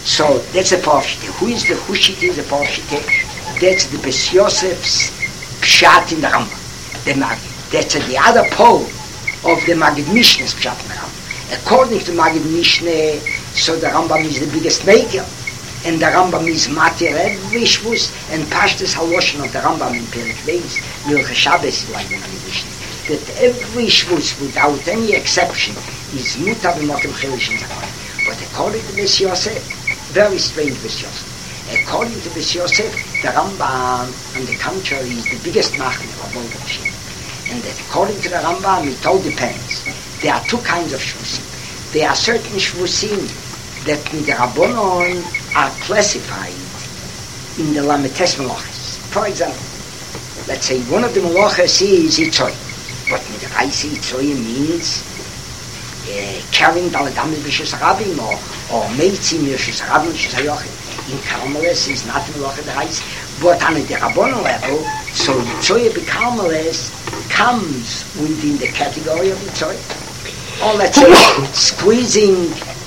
So that's a Parshite. Who is the Hushite is a Parshite? That's the Bes Yosef's Pshat in the Rambam. That's the other pole of the Magid Mishneh's Pshat in the Rambam. According to Magid Mishneh, so the Rambam is the biggest maker. And the Rambam is Matir every Shvus, and Pashtas Haloshen of the Rambam in Perek Beis, Milcha Shabbos is like the Magid Mishneh. That every Shvus, without any exception, is Muta b'mokim Chilish in Zakon. But according to Bes Yosef, very strange Bes Yosef. According to Bes Yosef, the Rambam, on the contrary, is the biggest Machne of all the Machine. And that according to the Rambam, it all depends. There are two kinds of Shvusim. There are certain Shvusim that in the Rabbonon are classified in the Lametes Melachos. For example, let's say one of the Melachos is Itzoy. But in the Reise Itzoy means carrying Daladamis B'Shus Harabim or Meitzim B'Shus Harabim B'Shus Hayochim. In Karmeles is not Melachos the Reise. But on the Rabbonon level, so Itzoy B'Karmeles comes within the category of Itzoy. Or let's say squeezing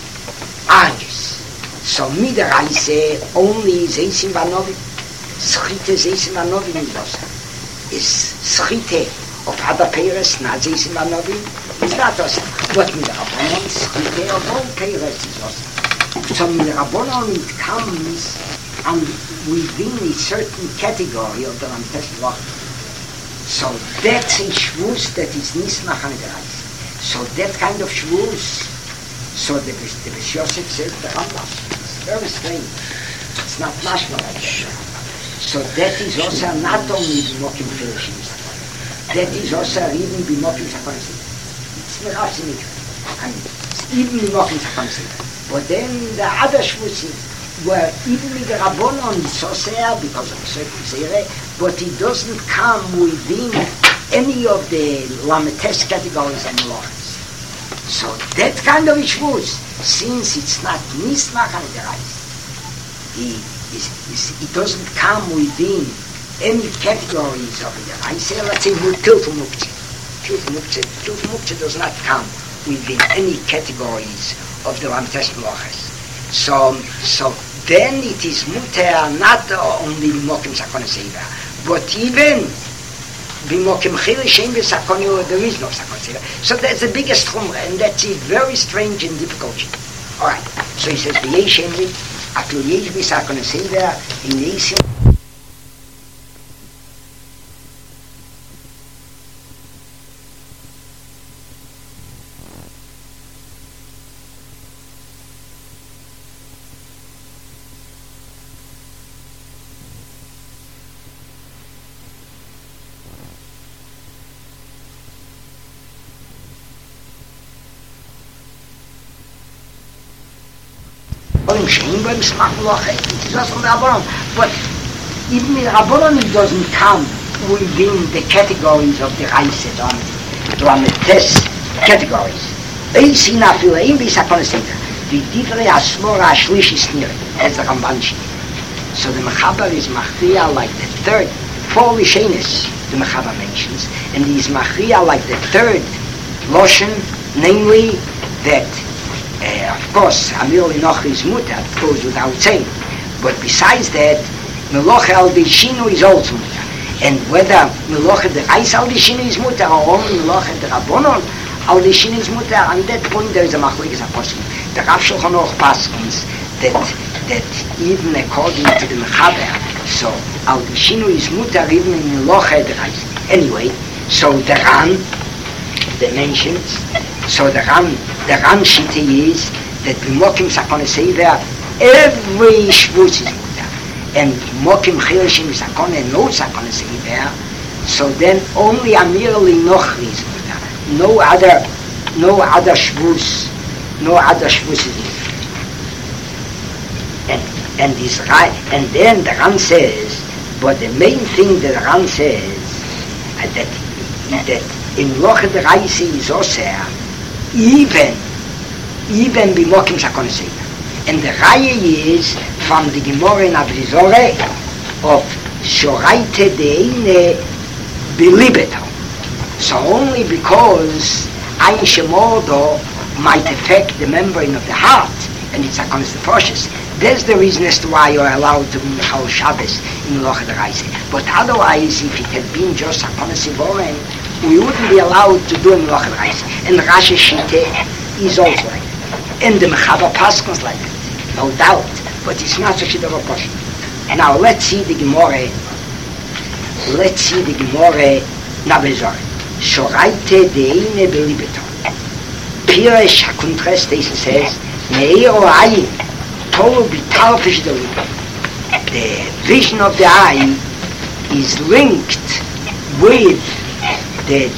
oranges. So Midaraise only Zeisim Vanovim. Schite Zeisim Vanovim is also. Is Schite of other Peres, not Zeisim Vanovim, is not also. But Midarabonon, Schite of all Peres is also. So Midarabonon it comes and within a certain category of the Lamtes Loch. So that's a Shvus that is Nismach on the Reise. So that kind of Shvus, so the Bes Yosef says the Rambam. It's very strange. It's not national like that. So that is also not only B'mokim Chilishim. That is also even B'mokim Zakonis. It's Merachim. I mean, it's even B'mokim Zakonis. But then the other Shvusim were even with the Rabbonon, it's so sad because of a certain Zere, but it doesn't come within any of the Lametes categories and laws. So that kind of Shvus, since it's not Nismach on the Reise, it doesn't come within any categories of the Reise. Let's say Tiltu Muktzeh. Tiltu Muktzeh does not come within any categories of the Lametes Melachos. So then it is Muter not only B'mokim Sakon Seva, but even B'mokim Chilish Ein B'Sakon, there is no Sakon Seva. So that's the biggest chumrah, and that's a very strange and difficult shit. All right. So he says, B'yesh Emri, Atul Yesh B'Sakon Seva, in Yesim. But even in Rabbonon it doesn't come within the categories of the Reise, the Lametes categories. Eis in Afil, Ein B'Sakon Seva, V'Divrei Asmora Ashlish is near, as the Ramban Shini. So the Mechaber is Machriya like the third, four Rishenis the Mechaber mentions, and he is Machriya like the third Loshen, namely that of course, Amir Linoch is mutter, it goes without saying. But besides that, Meloche al Deshinu is also mutter. And whether Meloche the Reis al Deshinu is mutter or only Meloche the Rabbonon al Deshinu is mutter, on that point there is a machlokes apostle. The Rav Shulchan Aruch paskins that even according to the Mechaber, so al Deshinu is mutter even in Meloche the Reis. Anyway, so the Ran, they mentioned, so the Ran Shita is that B'mokim Sakon Seva, every Shvus is mutter, and Mokim Chilishim Sakon and no Sakon Seva, so then only Amir Linochri is mutter. No other Shvus is mutter. And this right, and then the Ran says, but the main thing that the Ran says that in Loch the Reise is also even B'mokim Sakon Seva. And the Raya is from the Gemara in Avrizore of Shoraite Deine Bilibeto. So only because Ein Shemordo might affect the membrane of the heart, and it's a constant process, That's the reason as to why you're allowed to be Mechal Shabbos in Loch Reise. But otherwise, if it had been just a Konesivoren, we wouldn't be allowed to do in Loch Reise. And Rashi Shite is also like that. And the Mechaba Paskons like that, no doubt. But it's not such a double question. Now let's see the Gemara. Let's see the Gemara Nabezor. Shoraite deine belibeton. Pire Shakuntres, this says, Neiro Ayin, Tolu Bitalfish the Libe. The vision of the eye is linked with the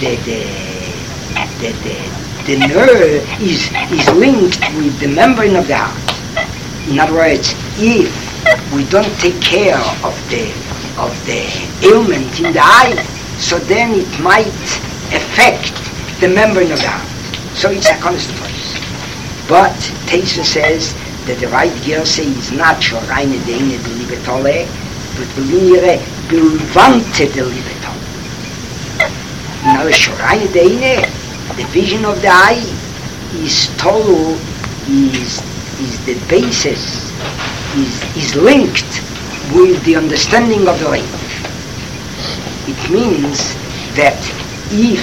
nerve is linked with the membrane of the heart. In other words, if we don't take care of the ailment in the eye, so then it might affect the membrane of the heart. So it's a constant voice. But Teisa says that the right Gerse is not Shoreine Deine Delibetole, but Belinire Belvante Delibetole. Now Shoreine Deine, the vision of the eye, is Tolu, is the basis, is linked with the understanding of the life. It means that if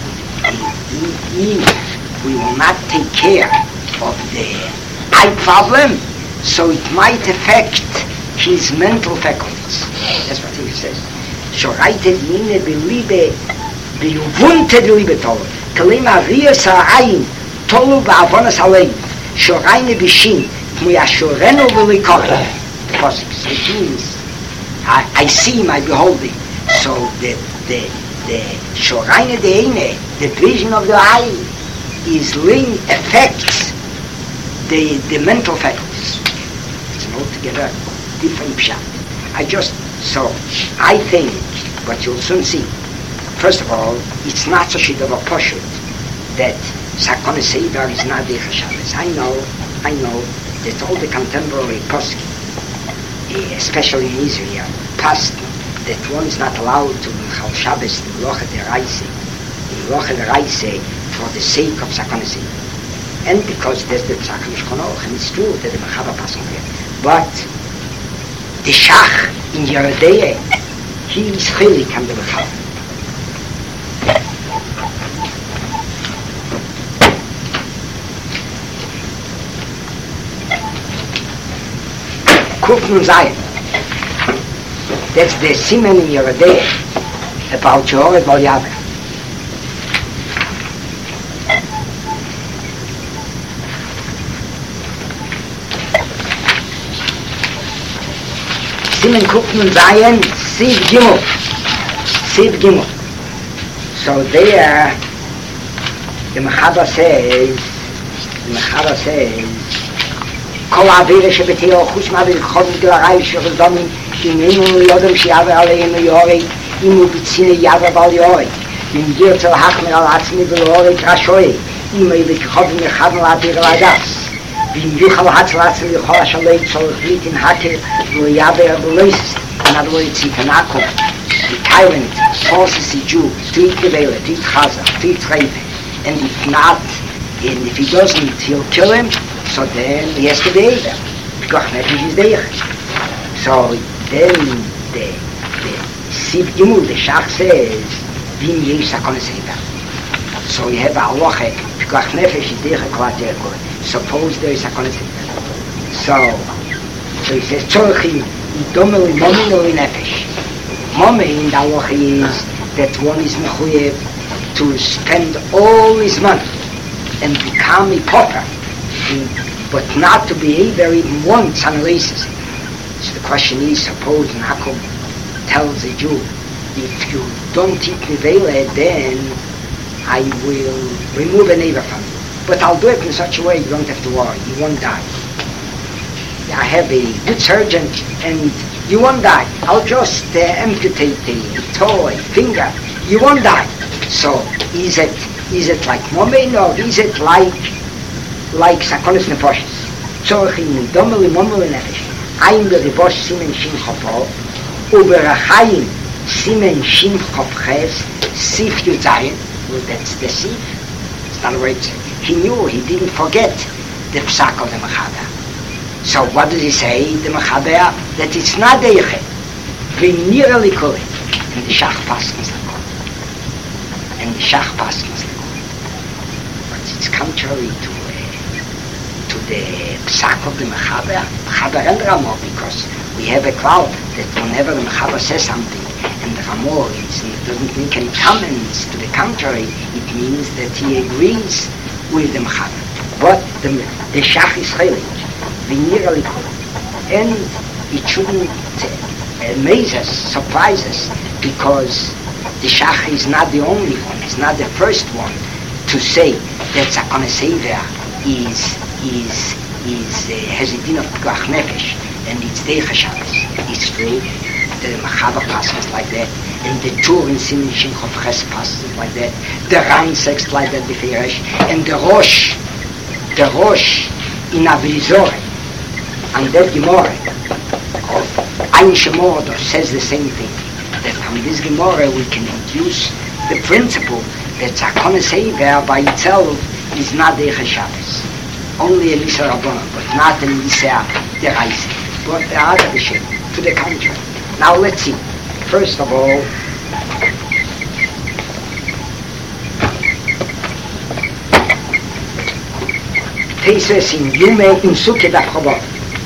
we will not take care of the eye problem, so it might affect his mental faculties. That's what he says. Shoreite Dine Beliebe Beuvunte Liebe Tolu. Kalima Rias Ha'ayin Tolu Ba'avonas Alein. Shoreine Bishin Muya Shorenu Velikore. It means I see him, I behold him. So the Shoreine Deine, the vision of the eye, is affects the mental faculties. It's an altogether different pshat. I think, but you'll soon see. First of all, it's not so shit of a poshut that Sakone Seidar is not the Shabbos. I know that all the contemporary poskim, especially in Israel, past that one is not allowed to Mechal Shabbos in Loch Reise for the sake of Sakone Seidar. And because there's the Psak Mishkonoch, and it's true that the Mechaba passing there. But the Shach in Yerodea, he is chilik on the Mechaba. Kuf Nun Zayin. That's the Simen in Yerodea about Jehored Bal Yaver. Simen Kuf Nun Zayin, Siv Gimel. So there, the Mechaba says, כל האוויר שבתיאו חוץ מהאוויר חוץ גלרי שרזומים איננו יודם שיעבר עלינו יורי אם הוא בציני יעבר בעל יורי אם ירצה להחמר על עצמי ולאורי קרשוי אם הוא בכחוב ומרחב להעביר להדס ואם יוכל להצל עצמי לכל השלי צורך ליטין הקר ולא יעבר בלויסס in other words he can akov the tyrant forces the Jew to eat Gevela, to eat Chaza, to eat Reife and if not, and if he doesn't he'll kill him. So then he has to be there. Because Nefesh is there. So then the Siv Gimel, the Shach says, Vim Yesh Sakone Seidar. So you have a halacha, because Nefesh is there, suppose there is Sakone Seidar. So he says, Tzorchi, Idomel Momin or Nefesh. Momin, the halacha is that one is mechuyev to spend all his money and become a pauper. But not to behave there even once on a basis. So the question is, suppose Nakum tells the Jew, if you don't eat Nivela, then I will remove a neighbor from you. But I'll do it in such a way you don't have to worry, you won't die. I have a good surgeon and you won't die. I'll just amputate a toe, a finger, you won't die. So is it like Momen or is it like Sakonis Nefoshes. Tzorchim Domel Momel Nefesh. Ein Beribosh Simen Shin Chofo, Uberachayim Simen Shin Chofches, Sif Yuzayin. Well, that's the Sif. In other words, he knew, he didn't forget the Psak of the Mechada. So what does he say, the Mechaber? That it's not Eichel. We nearly call it. And the Shach Paskins Lekol. And the Shach Paskins Lekol. But it's contrary to the Psak of the Mechaber. Mechaber and Ramah, because we have a cloud that whenever the Mechaber says something, and the Ramah doesn't make any comments to the contrary, it means that he agrees with the Mechaber. But the Shach is Chelik. And it shouldn't amaze us, surprise us, because the Shach is not the only one, it's not the first one to say that Sakon Sever has a din of Pikuach Nefesh, and it's Deicha Shabbos. It's true, the Mechaber passes like that, and the Tur in Simen Shin Chof Ches passes like that, the Ran sex like that, the Feresh, and the Rosh in Avilizore. And that Gemara of Ein Shemordo says the same thing. That from this Gemara we can deduce the principle that Zakon Sever by itself is not Deicha Shabbos. Only a Lisa Rabbanon, but not a Lisa Dereise. But the other B'Shem, to the contrary. Now let's see. First of all, Teses in Yume in Sukkah Dafchavot.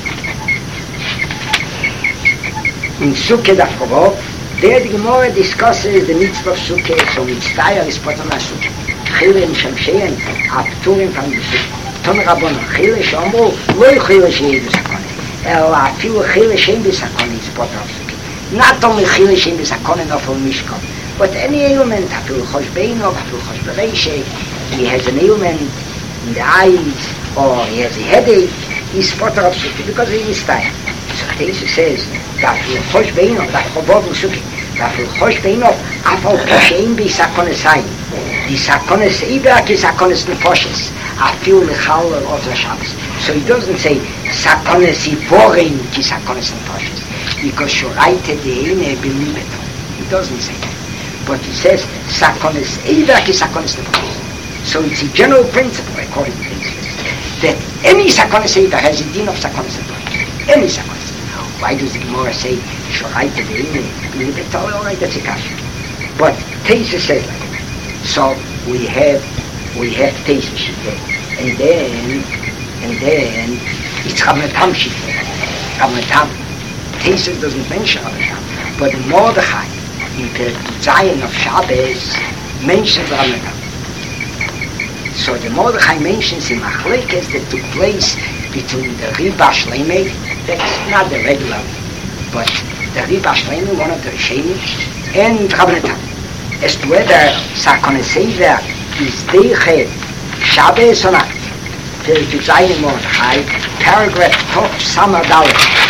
In Sukkah Dafchavot, there the Gemara discusses the mitzvah of Sukkah, so Mitzvah is put on a Sukkah. Chile and Shamshein, Apturim from the Sukkah. Ton Rabbanon, Chile Shombo, Loi Chile Shein B'Sakone. A few Chile Shein B'Sakone is put on Sukkah. Not only Chile Shein B'Sakone, not for Mishkan, but any ailment, Apil Chosh Beinov, Apil Chosh Bereishe, he has an ailment in the eyes, or he has a headache, he's put on Sukkah because he is tired. So Tesis says, Dafil Chosh Beinov, Dafil Chosh Beinov, Dafil Chosh Beinov, Afal Kishein B'Sakones Hain. The Sakones Ibrak is Sakones Nefoshes, Afil Nechal of the Shabbos. So he doesn't say Sakones Iborin ki Sakones Nefoshes, because Shoraite Deine believe it. He doesn't say that. But he says Sakones Ibrak is Sakones Nefoshes. So it's a general principle, according to Tesis, that any Sakones Ibrak has a din of Sakones Nefoshes. Any Sakones. Why does the Gemara say Shoraite Deine believe it? All right, that's a kasha. But Tesis says like that. So we have Tesis Shiteh, and then it's Ramatam Shiteh. Ramatam. Tesis doesn't mention Ramatam, but Mordechai in the Zion of Shabbos mentions Ramatam. So the Mordechai mentions in Machlekes that took place between the Riba Shleimei, that's not the regular, but the Riba Shleimei, one of the Rishonim, and Ramatam. As to whether Sakon Sever is Deiche Shabbos or not. To Zion Mordechai, paragraph Tov Samar Dalet.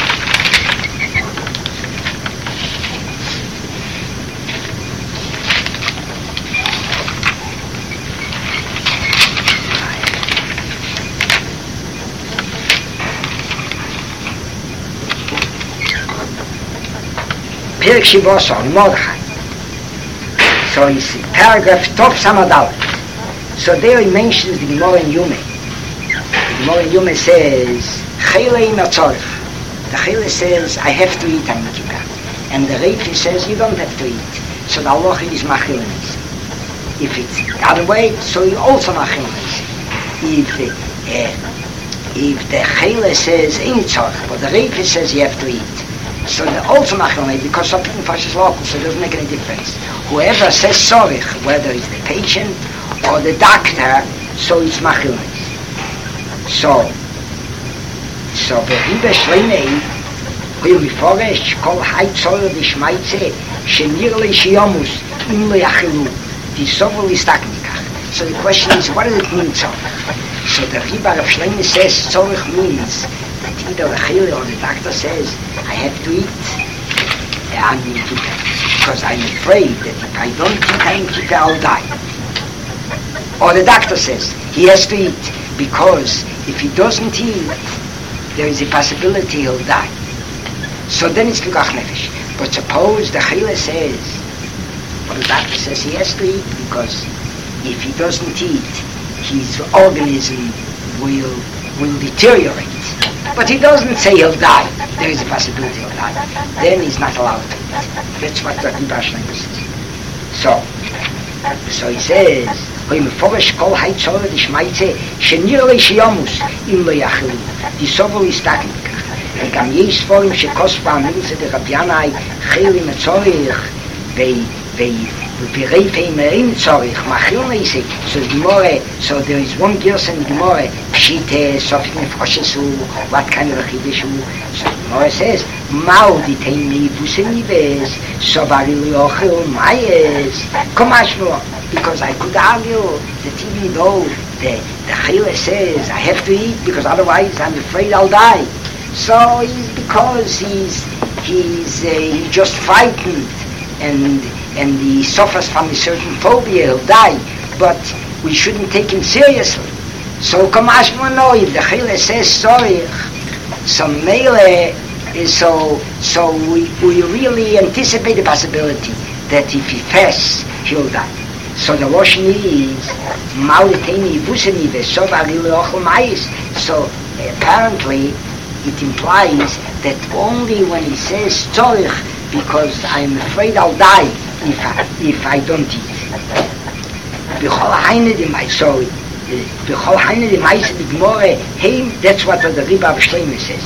Perek Shivosor, Mordechai. So it's paragraph Tov Samadal. So there he mentions the Gemara in Yume. The Gemara in Yume says, Chele in Atzorich. The Chele says, I have to eat Yom Kippur. And the Reifi says, you don't have to eat. So the Allah is Machilenis. If it's the other way, so you also Machilenis. If the Chele says, in Tzorich, but the Reifi says you have to eat. So they're also Machilenis, because something fashes local, so it doesn't make any difference. Whoever says sorich, whether it's the patient or the doctor, so it's Machilenis. So Beriba Shleimei, hu Mifореsh, Kol Hai Tzorah Dishmaitze, Shenirle Shiyomus, Im Lo Yachilu, Disovol Istaknikach. So the question is, what does it mean, Tzorich? So the Riba of Shleimei says Tzorich means that either the Chile or the doctor says, I have to eat, I'm in Kippur, because I'm afraid that if I don't eat Yom Kippur, I'll die. Or the doctor says, he has to eat, because if he doesn't eat, there is a possibility he'll die. So then it's Pikuach Nefesh. But suppose the Chile says, or the doctor says he has to eat, because if he doesn't eat, his organism will deteriorate. But he doesn't say he'll die. There is a possibility he'll die. Then he's not allowed to eat. That's what the Rebbe Shlomo says. So he says, "Hoy meforish kol haytzor di shmaitze shenirle shiyamus im lo yachilu." Die Sobel ist taknik. Gam yesh forim shekospa milse de Rabyanai chili metzorich V'reifei merim tzorich machilne isik. So there is one girls in the Gemara, Pshite, Sofik Nefoshesu, what kind of a Chidishu. So the Gemara says, Mao ditei busenives, Sovarili ochel mayes. Komashmo, because I could argue that even though the Chile says I have to eat because otherwise I'm afraid I'll die. So because he's just frightened and he suffers from a certain phobia, he'll die, but we shouldn't take him seriously. So Kamashma no, if the Chile says sorry, so Mele is so we really anticipate the possibility that if he fasts, he'll die. So the Lashon is Ma'aliteni Buseni Vesovari Leochel Mais. So apparently it implies that only when he says tzorich, because I'm afraid I'll die if I don't eat. That's what the Rebbe Shlomo says.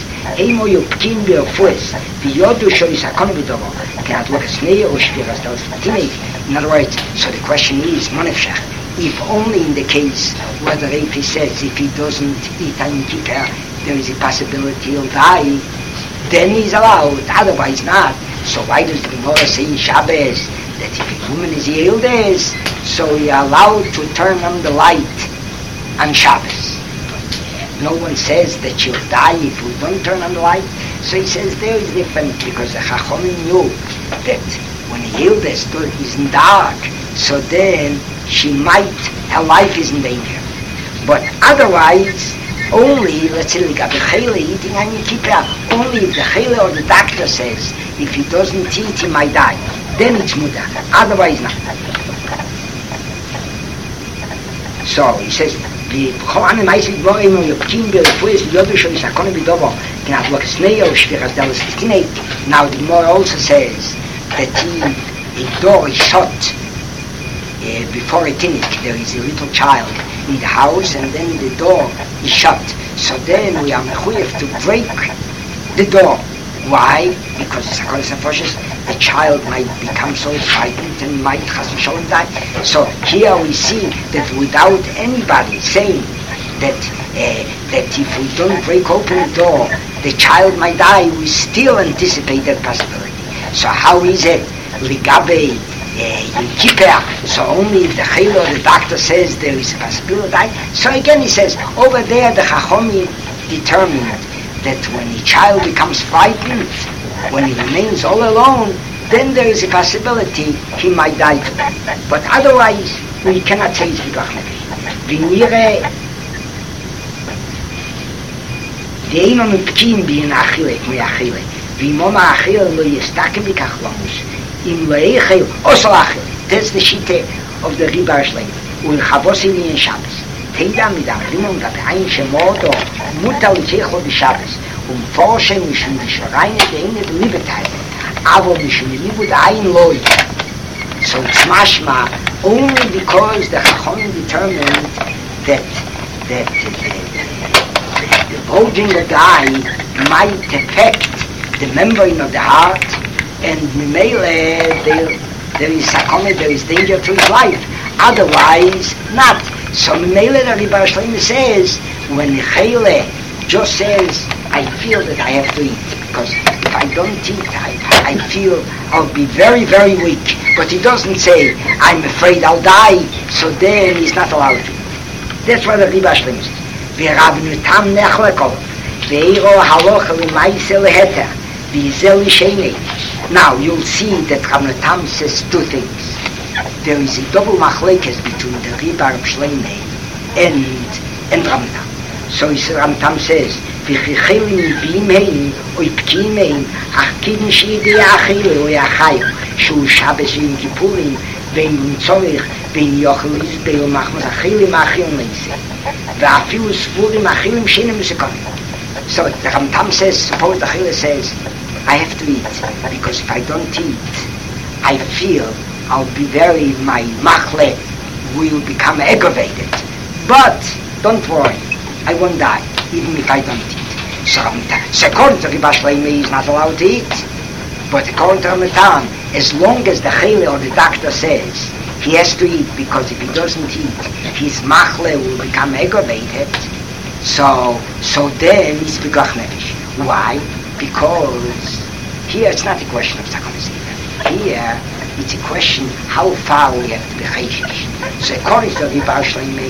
In other words, so the question is, if only in the case where the Rebbe says if he doesn't eat Yom Kippur, there is a possibility he'll die, then he's allowed, otherwise not. So why does the Gemara say in Shabbos that if a woman is yildes, so you're allowed to turn on the light on Shabbos? No one says that she'll die if we don't turn on the light. So he says there is different, because the Chachamim knew that when a yildes is in dark, so then her life is in danger. But otherwise, only, let's say, like a Chele eating on Yom Kippur, only if the Chele or the doctor says if he doesn't eat, he might die. Then it's mudah. Otherwise, not. So he says, now the Gemara also says that a door is shut before a tinnik. There is a little child in the house, and then the door is shut. So then we are mechuyev to break the door. Why? Because the child might become so frightened and might chas v'sholem die. So here we see that without anybody saying that if we don't break open the door, the child might die, we still anticipate that possibility. So how is it? Ligabe Yom Kippur, so only if the Chayil or the doctor says there is a possibility. So again he says, over there the Chachomim determined that when a child becomes frightened, when he remains all alone, then there is a possibility he might die too. But otherwise, we cannot say it's Bigach Nefesh. V'nire de'eino mipkim bin achile, k'mei achile. V'imoma achile lo yestakem b'kach lamus. Im lo eichel osol achile. That's the shite of the Rebbe Shlomo. U'ilchavosi li in Shabbos. Teida midam limon gabein shemodo mutal yichol b'Shabbos. Forshen mishum b'shoreine de'ine b'libetai. Avo mishum libud ayin loy. So it's mashma only because the Chacham determined that the bulging of the eye might affect the membrane of the heart, and Mimele there is sakona, there is danger to his life. Otherwise, not. So Mimele the Rebbe Shlomo says, when the Chele just says, I feel that I have to eat, because if I don't eat, I feel I'll be very, very weak. But he doesn't say, I'm afraid I'll die, so then he's not allowed to. That's what the Rebbe Shlomo says. V'rabnutam nechlekol, v'eiro halocha l'maise leheter, v'yizel l'shenei. Now, you'll see that Rabnutam says two things. There is a double machlekes between the Rebbe Shlomo and Rabnutam. So Rabnutam says, v'chichelim b'imhein, oy p'kimein, ach kidin she'idei achile, oy achayu, shu Shabbos Yom Kippurim, vein tzorich, vein yochel izbeil machmas achilim achil neise, ve'afilu spurim achilim she'inem usekonim. So the Ramtam says, suppose the Chila says, I have to eat, because if I don't eat, I feel I'll be my machle will become aggravated. But don't worry, I won't die, even if I don't eat. So according to Riba Shleime, he's not allowed to eat. But according to Ramtam, as long as the Chila or the doctor says he has to eat, because if he doesn't eat, his machle will become aggravated. So then he's begach nefesh. Why? Because here it's not a question of Sakon. Here it's a question how far we have to be chayshish. So according to the Riba Shleime,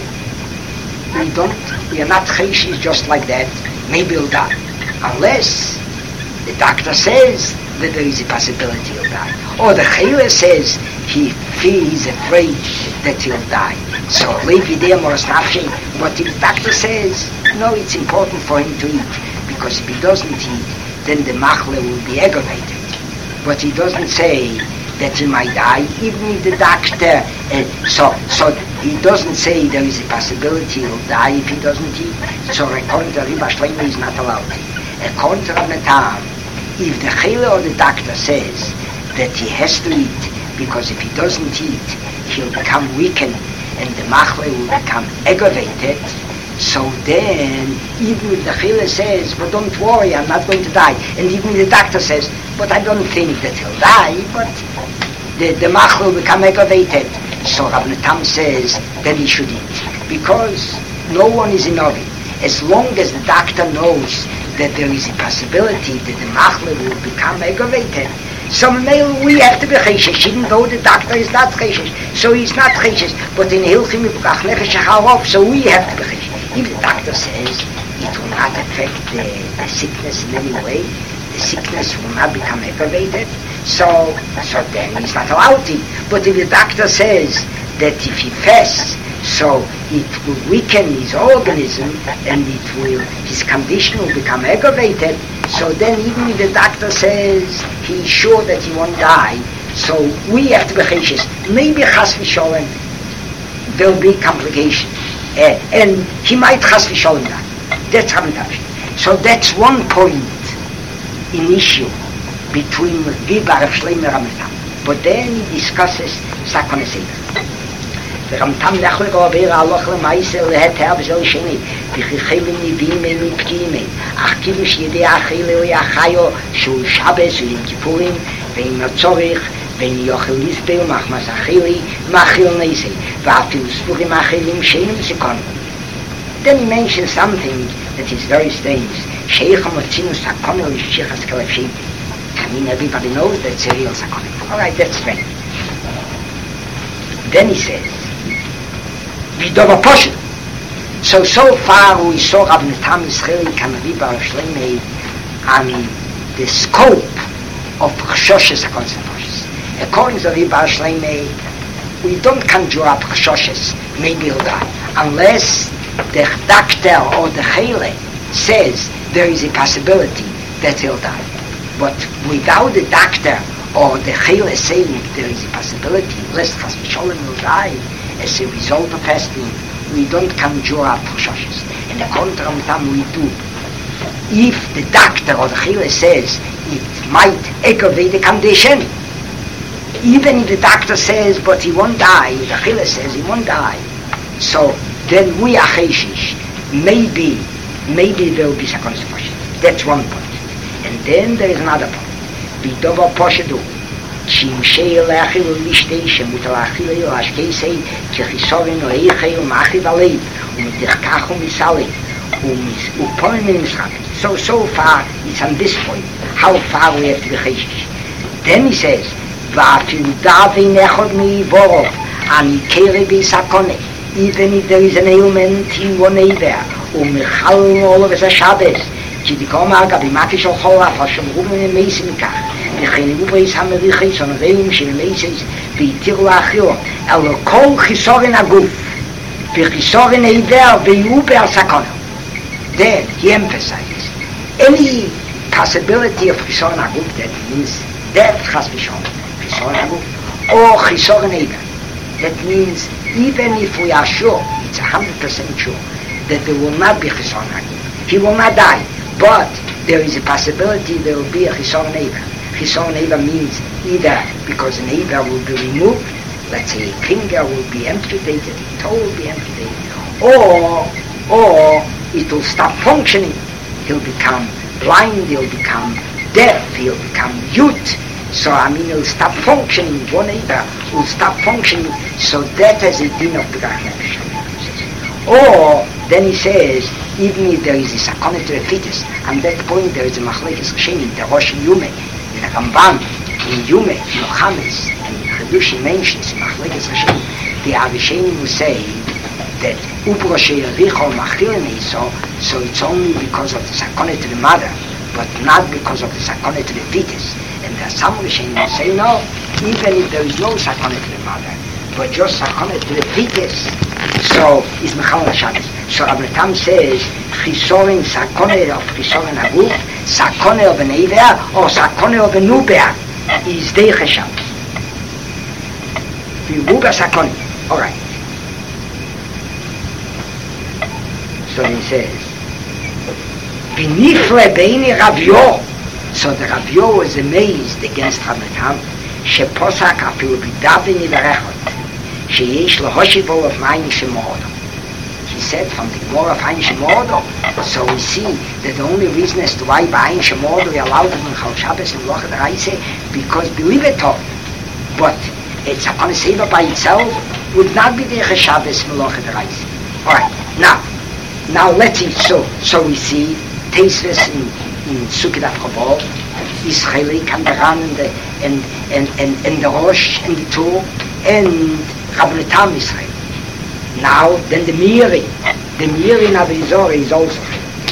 we are not chayshish just like that. Maybe he'll die, unless the doctor says that there is a possibility he'll die, or the Chila says he's afraid that he'll die. So leave there more snafshe. But if the doctor says no, it's important for him to eat, because if he doesn't eat, then the machle will be aggravated. But he doesn't say that he might die, even if the doctor. So he doesn't say there is a possibility he'll die if he doesn't eat. So according to Riba Shleime, he's not allowed to. According to Ramtam, if the Chila or the doctor says that he has to eat, because if he doesn't eat, he'll become weakened and the machle will become aggravated. So then, even if the Chila says, but don't worry, I'm not going to die, and even if the doctor says, but I don't think that he'll die, but the machle will become aggravated. So Rabbi Tam says that he should eat, because no one is in Ovid. As long as the doctor knows that there is a possibility that the machle will become aggravated, so we have to be chayshish, even though the doctor is not chayshish. So he's not chayshish, but in Hilchim Yibukach Nefesh Ha'arov, so we have to be chayshish. If the doctor says it will not affect the sickness in any way, the sickness will not become aggravated, so then he's not allowed to. But if the doctor says that if he fasts, so it will weaken his organism and his condition will become aggravated, so then even if the doctor says he's sure that he won't die, so we have to be chayshish. Maybe chas v'sholem there'll be complications, and he might chas v'sholem die. That's Ramtam. So that's one point in issue between Riba Shleime and Ramtam. But then he discusses Sakon Seder. The Ramtam lechol gover aloch lemaisel leheter b'zel sheni v'chichelim nivim mipkime ach kidush yedei achile u'yachayo shu Shabbos u'yom Kippurim ve'im tzorich ve'im yochel lizbel machmas achili machil neisei v'afilu spurim achilim shenim zikonim. Then he mentions something that is very strange. Sheich HaMotzinu Sakonim L'Shichas Kalef. I mean, everybody knows that's a real Sakonim. All right, that's strange. Then he says, Vidova Poshet. So far we saw Rav Netam Yisraeli Riba Shleime and the scope of Chshoshes HaKodesh Poshes. According to Riba Shleime, we don't conjure up Chshoshes, maybe he'll die, unless the doctor or the Chile says there is a possibility that he'll die. But without the doctor or the Chile saying there is a possibility, lest Chas v'Sholem will die as a result of fasting, we don't conjure up Chshoshes. And according to Ramtam, we do. If the doctor or the Chile says it might aggravate the condition, even if the doctor says but he won't die, the Chile says he won't die, so then we are chayshish. Maybe there will be Sakon Poshet. That's one point. And then there is another point. Bidova Poshedu. Shimshei le'achil u'lishtei shemutal achil u'ashkeisei kichisorin u'eichei u'machiv alev u'mitichkach u'misalei u'poim u'mischapet. So far, it's on this point. How far we have to be chayshish. Then he says, V'afil davin echod mi'ivorov ani kere b'sakone. Even if there is an ailment, he won't be there. U'mechal all of us a Shabbos. כי דקום אגב, במקי של חולף, השמרו ממייסים מכך, וחינבו בייס המריחי, סונראים של מייסס, והתירו לאחילו, אלו כל חיסורן הגוף, וחיסורן העיוור, ויעובר סקונו. Then he emphasizes, any possibility of חיסורן הגוף, that means death, חס ושלום, חיסורן הגוף, or חיסורן העיוור. That means, even if we are sure, it's 100% sure, that there will not be חיסורן הגוף, he will not die, But there is a possibility there will be a Chisoron Eva. Chisoron Eva means either because an Eva will be removed, let's say a finger will be amputated, a toe will be amputated, or it will stop functioning. He'll become blind, he'll become deaf, he'll become mute. So he'll stop functioning. One Eva will stop functioning. So that is a din of Pigach Nefesh. Or then he says, even if there is a sakona to the fetus, at that point there is a machlekes Rishonim, the Rosh and Yume, in the Ramban, in Yume, in Chametz, and in Chedushi mentions in machlekes Rishonim, the Avishenim will say that Ubroshe Yericho Machilin Iso, so it's only because of the sakona to the mother, but not because of the sakona to the fetus. And there are some Rishonim who say no, even if there is no sakona to the mother, but just sakona to the fetus, so is Mechal Shabbos. So Rabbi Tam says, Chisorin sakone of Chisorin Aguf, sakone of an Ever, or sakone of an Uber, is Deiche Shabbos. Uber sakone. Alright. So he says, Binifle Beini Ravyo. So the Ravyo was amazed against Rabbi Tam, Sheposak afilu bidavin ilarechot. שיש להושיבו of Ein Shemodo. He said from the Gemara of Ein Shemodo. So we see that the only reason as to why by Ein Shemodo we allowed him in Chal Shabbos and Loch Reise, because believe it all. But it's upon a Seva by itself would not be the Shabbos and Loch Reise. Alright, now let's see. So we see Teisves in Sukkot HaChavol, Israeli Kandaran and the Rosh and the Tur and Rabbi Tam Israel. Now, then the Miri in Avisor is also.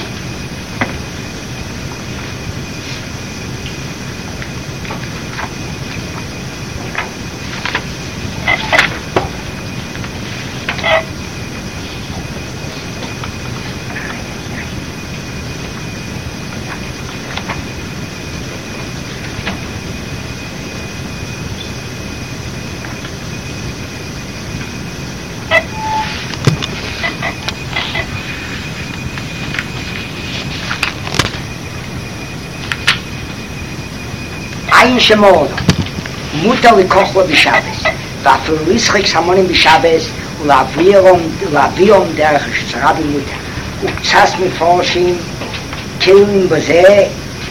Ein Shemodo, Mutter likochlo b'Shabbos, ואפילו לישחק סמונים בשבס, ולהביאום דרך שצרה במותה. וקצת מפורשים, כאילו בזה,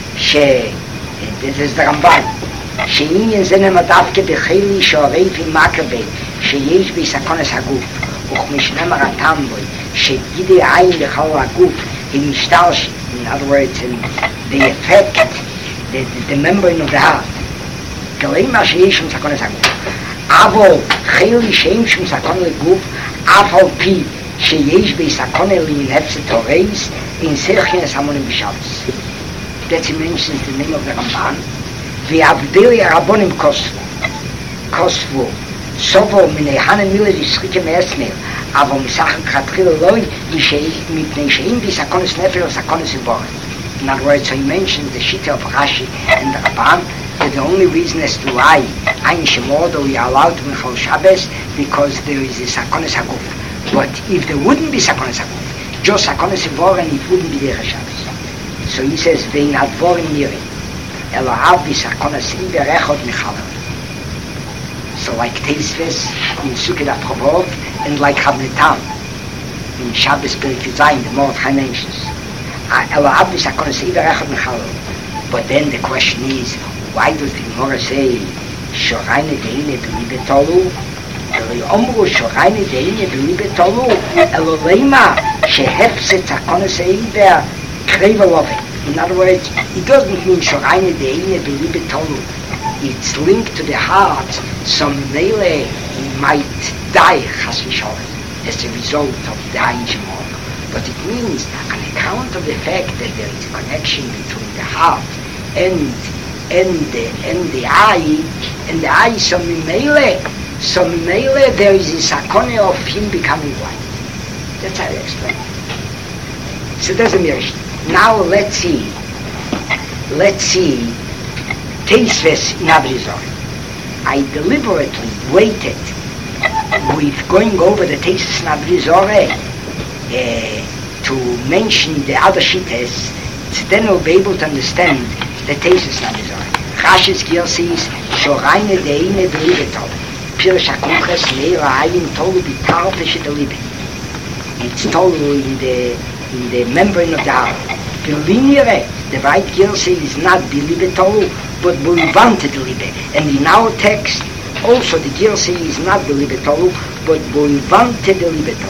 זה רמב"ן, שעניין זה נמדווקא בחילי שעורף עם מקבי, שיש בסכונס הגוף, וכמשנה מרתם בו, שגידי עין לכל הגוף, היא משתלשת, in other words, the effect, the membrane of the heart. גלי מה שיש עם סכונס הגוף. אבל חילי שאין שום סכון לגוף, אף על פי שיש בסכון להינפסת הורייס, in Serchian Samonim B'Shabbos. That he mentions the name of the Ramban. V'avdeli Arabonim Kosvu. Sovo minei Hanan Miller Yischikim Esnel. Avo Misachim Kratchil Eloi Mipnei Shein V'Sakonis Nefer or Sakonis Iborim. In other words, so he mentions the Shita of Rashi and the Ramban, that the only reason as to why Ein Shemodo we are allowed to Mechol Shabbos, because there is a Sakonis Haguf. But if there wouldn't be Sakonis Haguf, just Sakonis Iborim, it wouldn't be there Shabbos. So he says, Vein Advorim Niri, Elohav B'Sakonis Iberechot Mechalel. So like Teisves in Sukkot HaChavol, and like Chavnetam in Shabbos Perek Yudzayin, the Mordechai mentions, Elohav B'Sakonis Iberechot Mechalel. But then the question is, why does the Gemara say, Shorayne Deine B'Libe Tolu? אמרו שורייני דהיני בלי בתולו אלו לימה שהפסת סכונס העיבר קריבה לובה. In other words, it doesn't mean שורייני דהיני בלי בתולו. It's linked to the heart. Some mele might die chas v'sholem as a result of the Ein Shemodo. But it means on account of the fact that there is a connection between the heart and the eye, and the eye some mele. So Mele, there is a sakone of him becoming blind. That's how I explain it. So there's a mirror. Now let's see Teisves in Abrizor. I deliberately waited with going over the Teisves in Abrizor to mention the other shittas then we'll be able to understand the thesis of the Zohar. Chashis Gilsis, Shoreine Deine Belibetol. Pirish HaKunches Neira Ayin Tolu Bitarpish the Libe. It's Tolu in the membrane of the heart. Beliniere, the right Gilsi is not Belibetol, but Bulvante the Libe. And in our text, also the Gilsi is not Belibetol, but Bulvante the Libetol.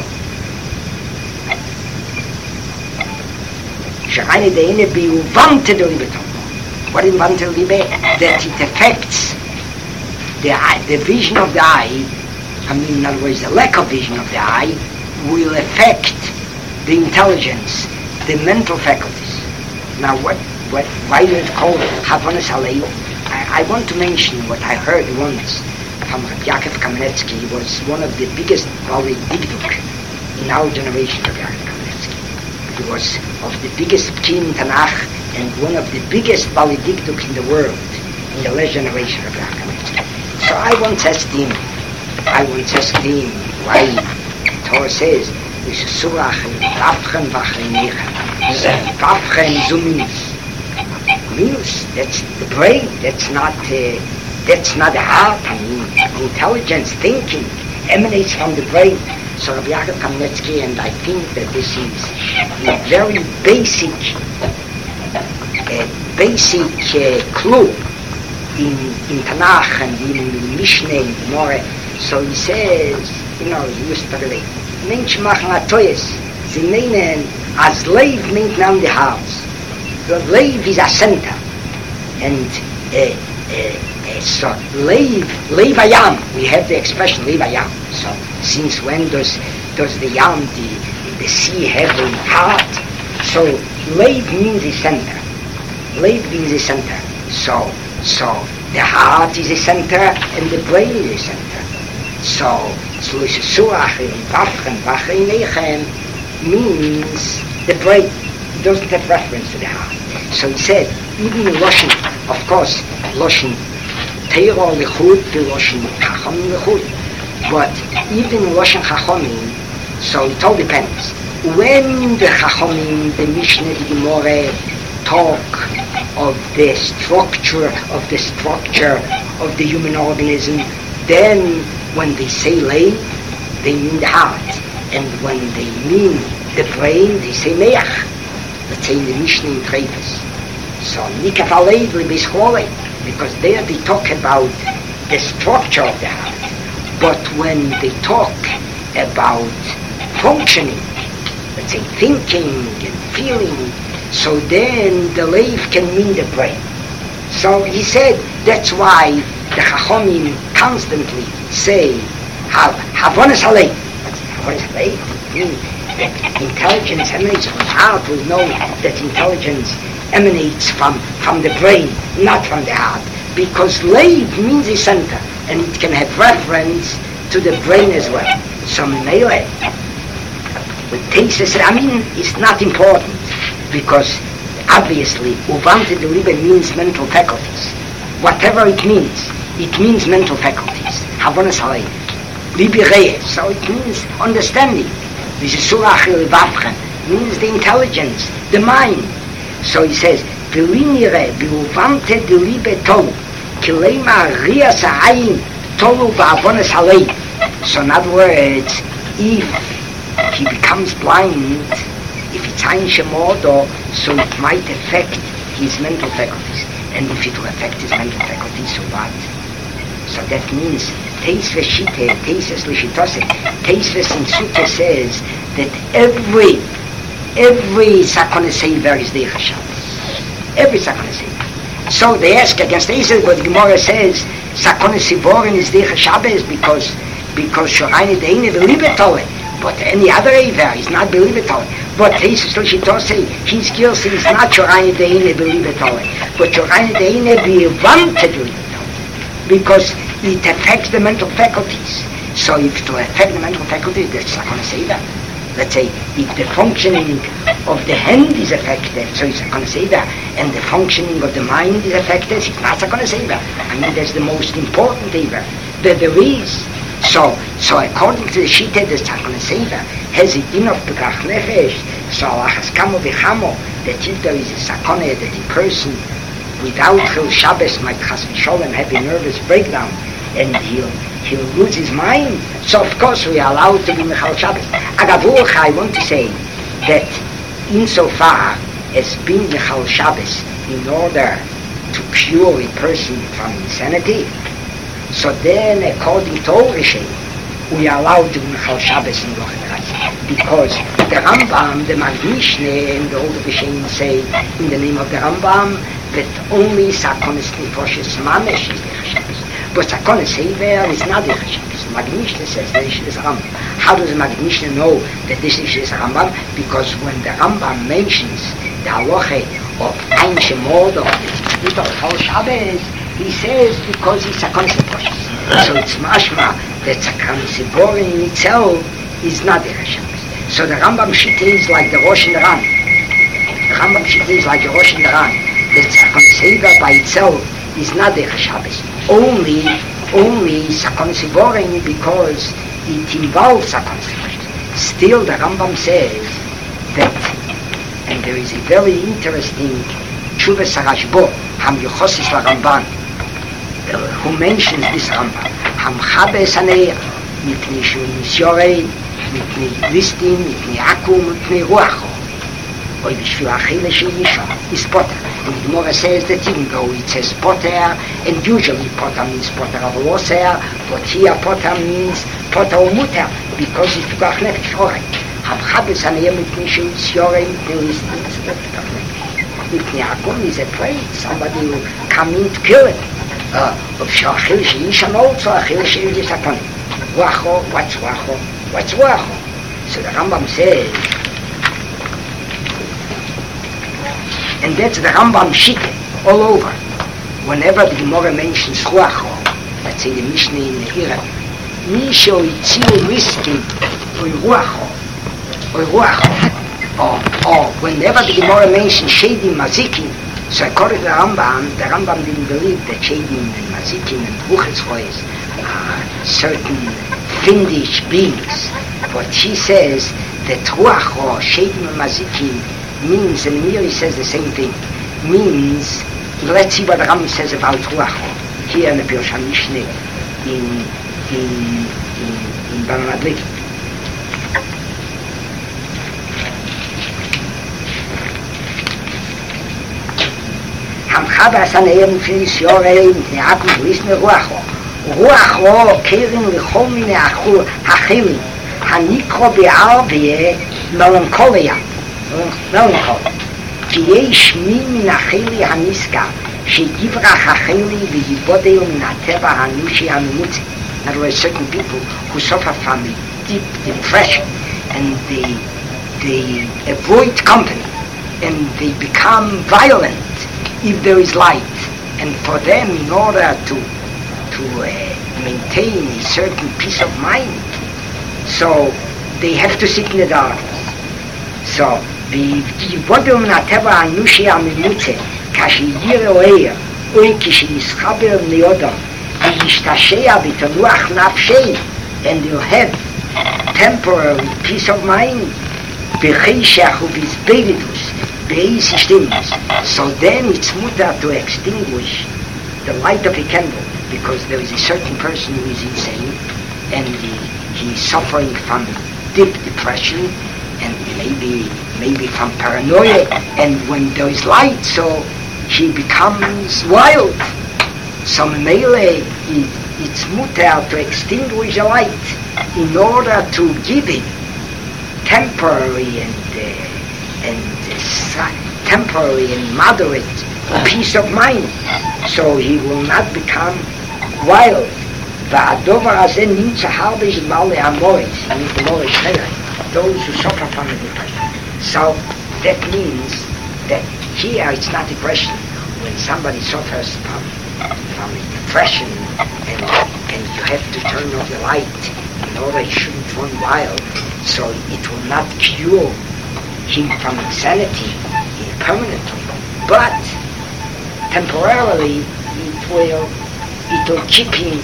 Shoreine Deine Bulvante the Libetol. What in Vante Libe? That it affects the eye, the vision of the eye. I mean, in other words, the lack of vision of the eye will affect the intelligence, the mental faculties. Now, why do it call Havonas Alei? I want to mention what I heard once from Rabbi Yaakov Kamenetsky. He was one of the biggest Dikduk in our generation, Rabbi Yaakov Kamenetsky. He was of the biggest Pkim in Tanakh and one of the biggest Dikduk in the world in the last generation of Rabbi Yaakov Kamenetsky. So I once asked him why Torah says, means that's the brain, that's not the heart. I mean, intelligence, thinking emanates from the brain. So Rabbi Yaakov Kamenetsky, and I think that this is a very basic clue in Tanakh and in Mishnah and Gemara. So he says, he used to relate. Menschen machen a Toyes. Sie meinen, as Leib meint man the house. The Leib is a center. And so Leib Ayam, we have the expression Leib Ayam. So since when does the Yam, the sea, have a heart? So Leib means the center. Leib means the center. So the heart is the center and the brain is the center. So means the brain. It doesn't have reference to the heart. So he said, even in Loshen, of course, Loshen Teiro Lichud, Loshen Chachomim Lichud. But even in Loshen Chachomim, so it all depends. When the Chachomim, the Mishnah, the Gemara talk of the structure of the human organism, then when they say Leib, they mean the heart. And when they mean the brain, they say Meach. Let's say in the Mishnah in Treifes. So, Nikat Aleid Lebischole, because there they talk about the structure of the heart. But when they talk about functioning, let's say thinking and feeling, so then the Leib can mean the brain. So he said, that's why the Chachomim constantly say, Havonas Aleid. Havonas Aleid means that intelligence emanates from the heart. We know that intelligence emanates from the brain, not from the heart. Because Leib means the center, and it can have reference to the brain as well. So Mele, with Tesis Ramin, is not important, because obviously, Uvante de Libe means mental faculties. Whatever it means mental faculties. Havonas Aleid. Libe Reye, so it means understanding. This is Surachil Vavchen, means the intelligence, the mind. So he says, Vilinire, Uvante de Libe Tolu, Kilema Rias Ha'ayin, Tolu Va'avonas Aleid. So in other words, if he becomes blind, if it's Ein Shemodo, so it might affect his mental faculties. And if it will affect his mental faculties, so what? So that means Teisves Shite, Teisves Lishitose, Teisves in Sutta says that every Sakone Sefer is Deicha Shabbos. Every Sakone Sefer. So they ask against Teisves, but Gemara says Sakone Sivorin is Deicha Shabbos because Shoreine Deine Belibetole. But any other Ever is not Belibetole. But Teisves Lishitose, his skills is not Shoreine Deine Belibetole, but Shoreine Deine Bevanted Belibetole. Because it affects the mental faculties. So if to affect the mental faculties, that's not going to say that. Let's say if the functioning of the hand is affected, so it's not going to say that, and the functioning of the mind is affected, it's not going to say that. I mean, that's the most important Ever that there is. So according to the Shita, that's not going to say that. Has it enough Pekach Nefesh, so Achas Kamo V'chamo, that if there is a sakone that a person without Chil Shabbos might chas v'sholem have a nervous breakdown and he'll lose his mind. So of course we are allowed to be Mechal Shabbos. Agavuch, I want to say that insofar as being Mechal Shabbos in order to cure a person from insanity, so then according to all Rishay, we are allowed to be Mechal Shabbos in Loch Neratz. Because the Rambam, the Magnishne, and all the Rishayin say in the name of the Rambam that only Sakonis Nefoshes Mamesh is the Shabbos. But Sakonis Hever is not the Shabbos. Magnishne says that this is Rambam. How does Magnishne know that this is Rambam? Because when the Rambam mentions the halacha of Ein Shemodo, Mechal Shabbos, he says because it's Sakonis Nefoshes. So it's mashma that Sakonis Boring in itself is not the Shabbos. So the Rambam Shita is like the Rosh and the Ran. The Rambam Shita is like the Rosh and the Ran. That Sakonis Hever by itself is not the Shabbos. Only Sakonis Boring because it involves Sakonis Nefoshes. Still the Rambam says that, and there is a very interesting Tshuvas Rashbo, Ham Yochosis La Ramban, who mentions this Rambam, Ham Chabes Aneir, Mipnei Shu Nisyorei, Mipnei Listin, Mipnei Akum, Mipnei Ruacho, Oy Bishvil Achille Shel Yisha, is Potter. And the Gemara says that even though it says Potter, and usually Potter means Potter of Loser, but here Potter means Potter of Mutter, because it's Pukach Nefesh, alright. Ham Chabes Aneir, Mipnei Shu Nisyorei, Mipnei Listin, it's Pukach Nefesh. Mipnei Akum is afraid, somebody will come in to kill it. Of Shachil Sheishan also, Achil Sheishan Sakon. Wacho, what's Wacho? What's Wacho? So the Rambam says, and that's the Rambam Shite all over. Whenever the Gemara mentions Wacho, let's say the Mishnah in the Ira, Misho Yitziu Riskin, or Wacho. Or whenever the Gemara mentions Shedim Mazikin, so according to the Rambam didn't believe that Shedim and Mazikin and Buchetzrois are certain fiendish beings. But he says that Ruach or Shedim and Mazikin means, and Miri says the same thing, means, let's see what the Rambam says about Ruach here in the Pirush HaMishneh in Bamad. Chabas Aneir Mipnei Nisyorei, Mipnei Akum, Lisne Ruacho. Ruacho keren lechol mine achilim, hanikro be'arvie melancholia. כי יש מין מן החילי הנזכר, שיברח החילי ויבודל מן הטבע האנושי הממוצע. In other words, certain people who suffer from deep depression and they avoid company and they become violent if there is light, and for them, in order to maintain a certain peace of mind, so they have to sit in the dark. So the vodum na teva anushi amimutze kashiyir oeir oi kishinischaber neodam v'yishtashea v'tanuach nafshei, and you'll have temporary peace of mind b'cheishach u'bizberidus. So then it's mutter to extinguish the light of a candle, because there is a certain person who is insane and he's suffering from deep depression and maybe from paranoia, and when there is light, so he becomes wild. So melee, it's mutter to extinguish the light in order to give him temporary temporary and moderate peace of mind, so he will not become wild. Those who suffer from the depression. So that means that here it's not depression. When somebody suffers from depression and you have to turn off the light in order he shouldn't run wild, so it will not cure him from insanity permanently, but temporarily it will keep him,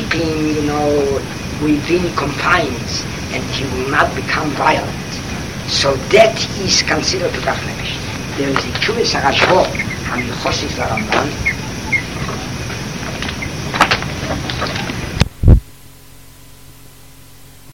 within confines, and he will not become violent. So that is considered to Dafnemesh. There is a Chuvas HaRashba, and the Chosis Ramban,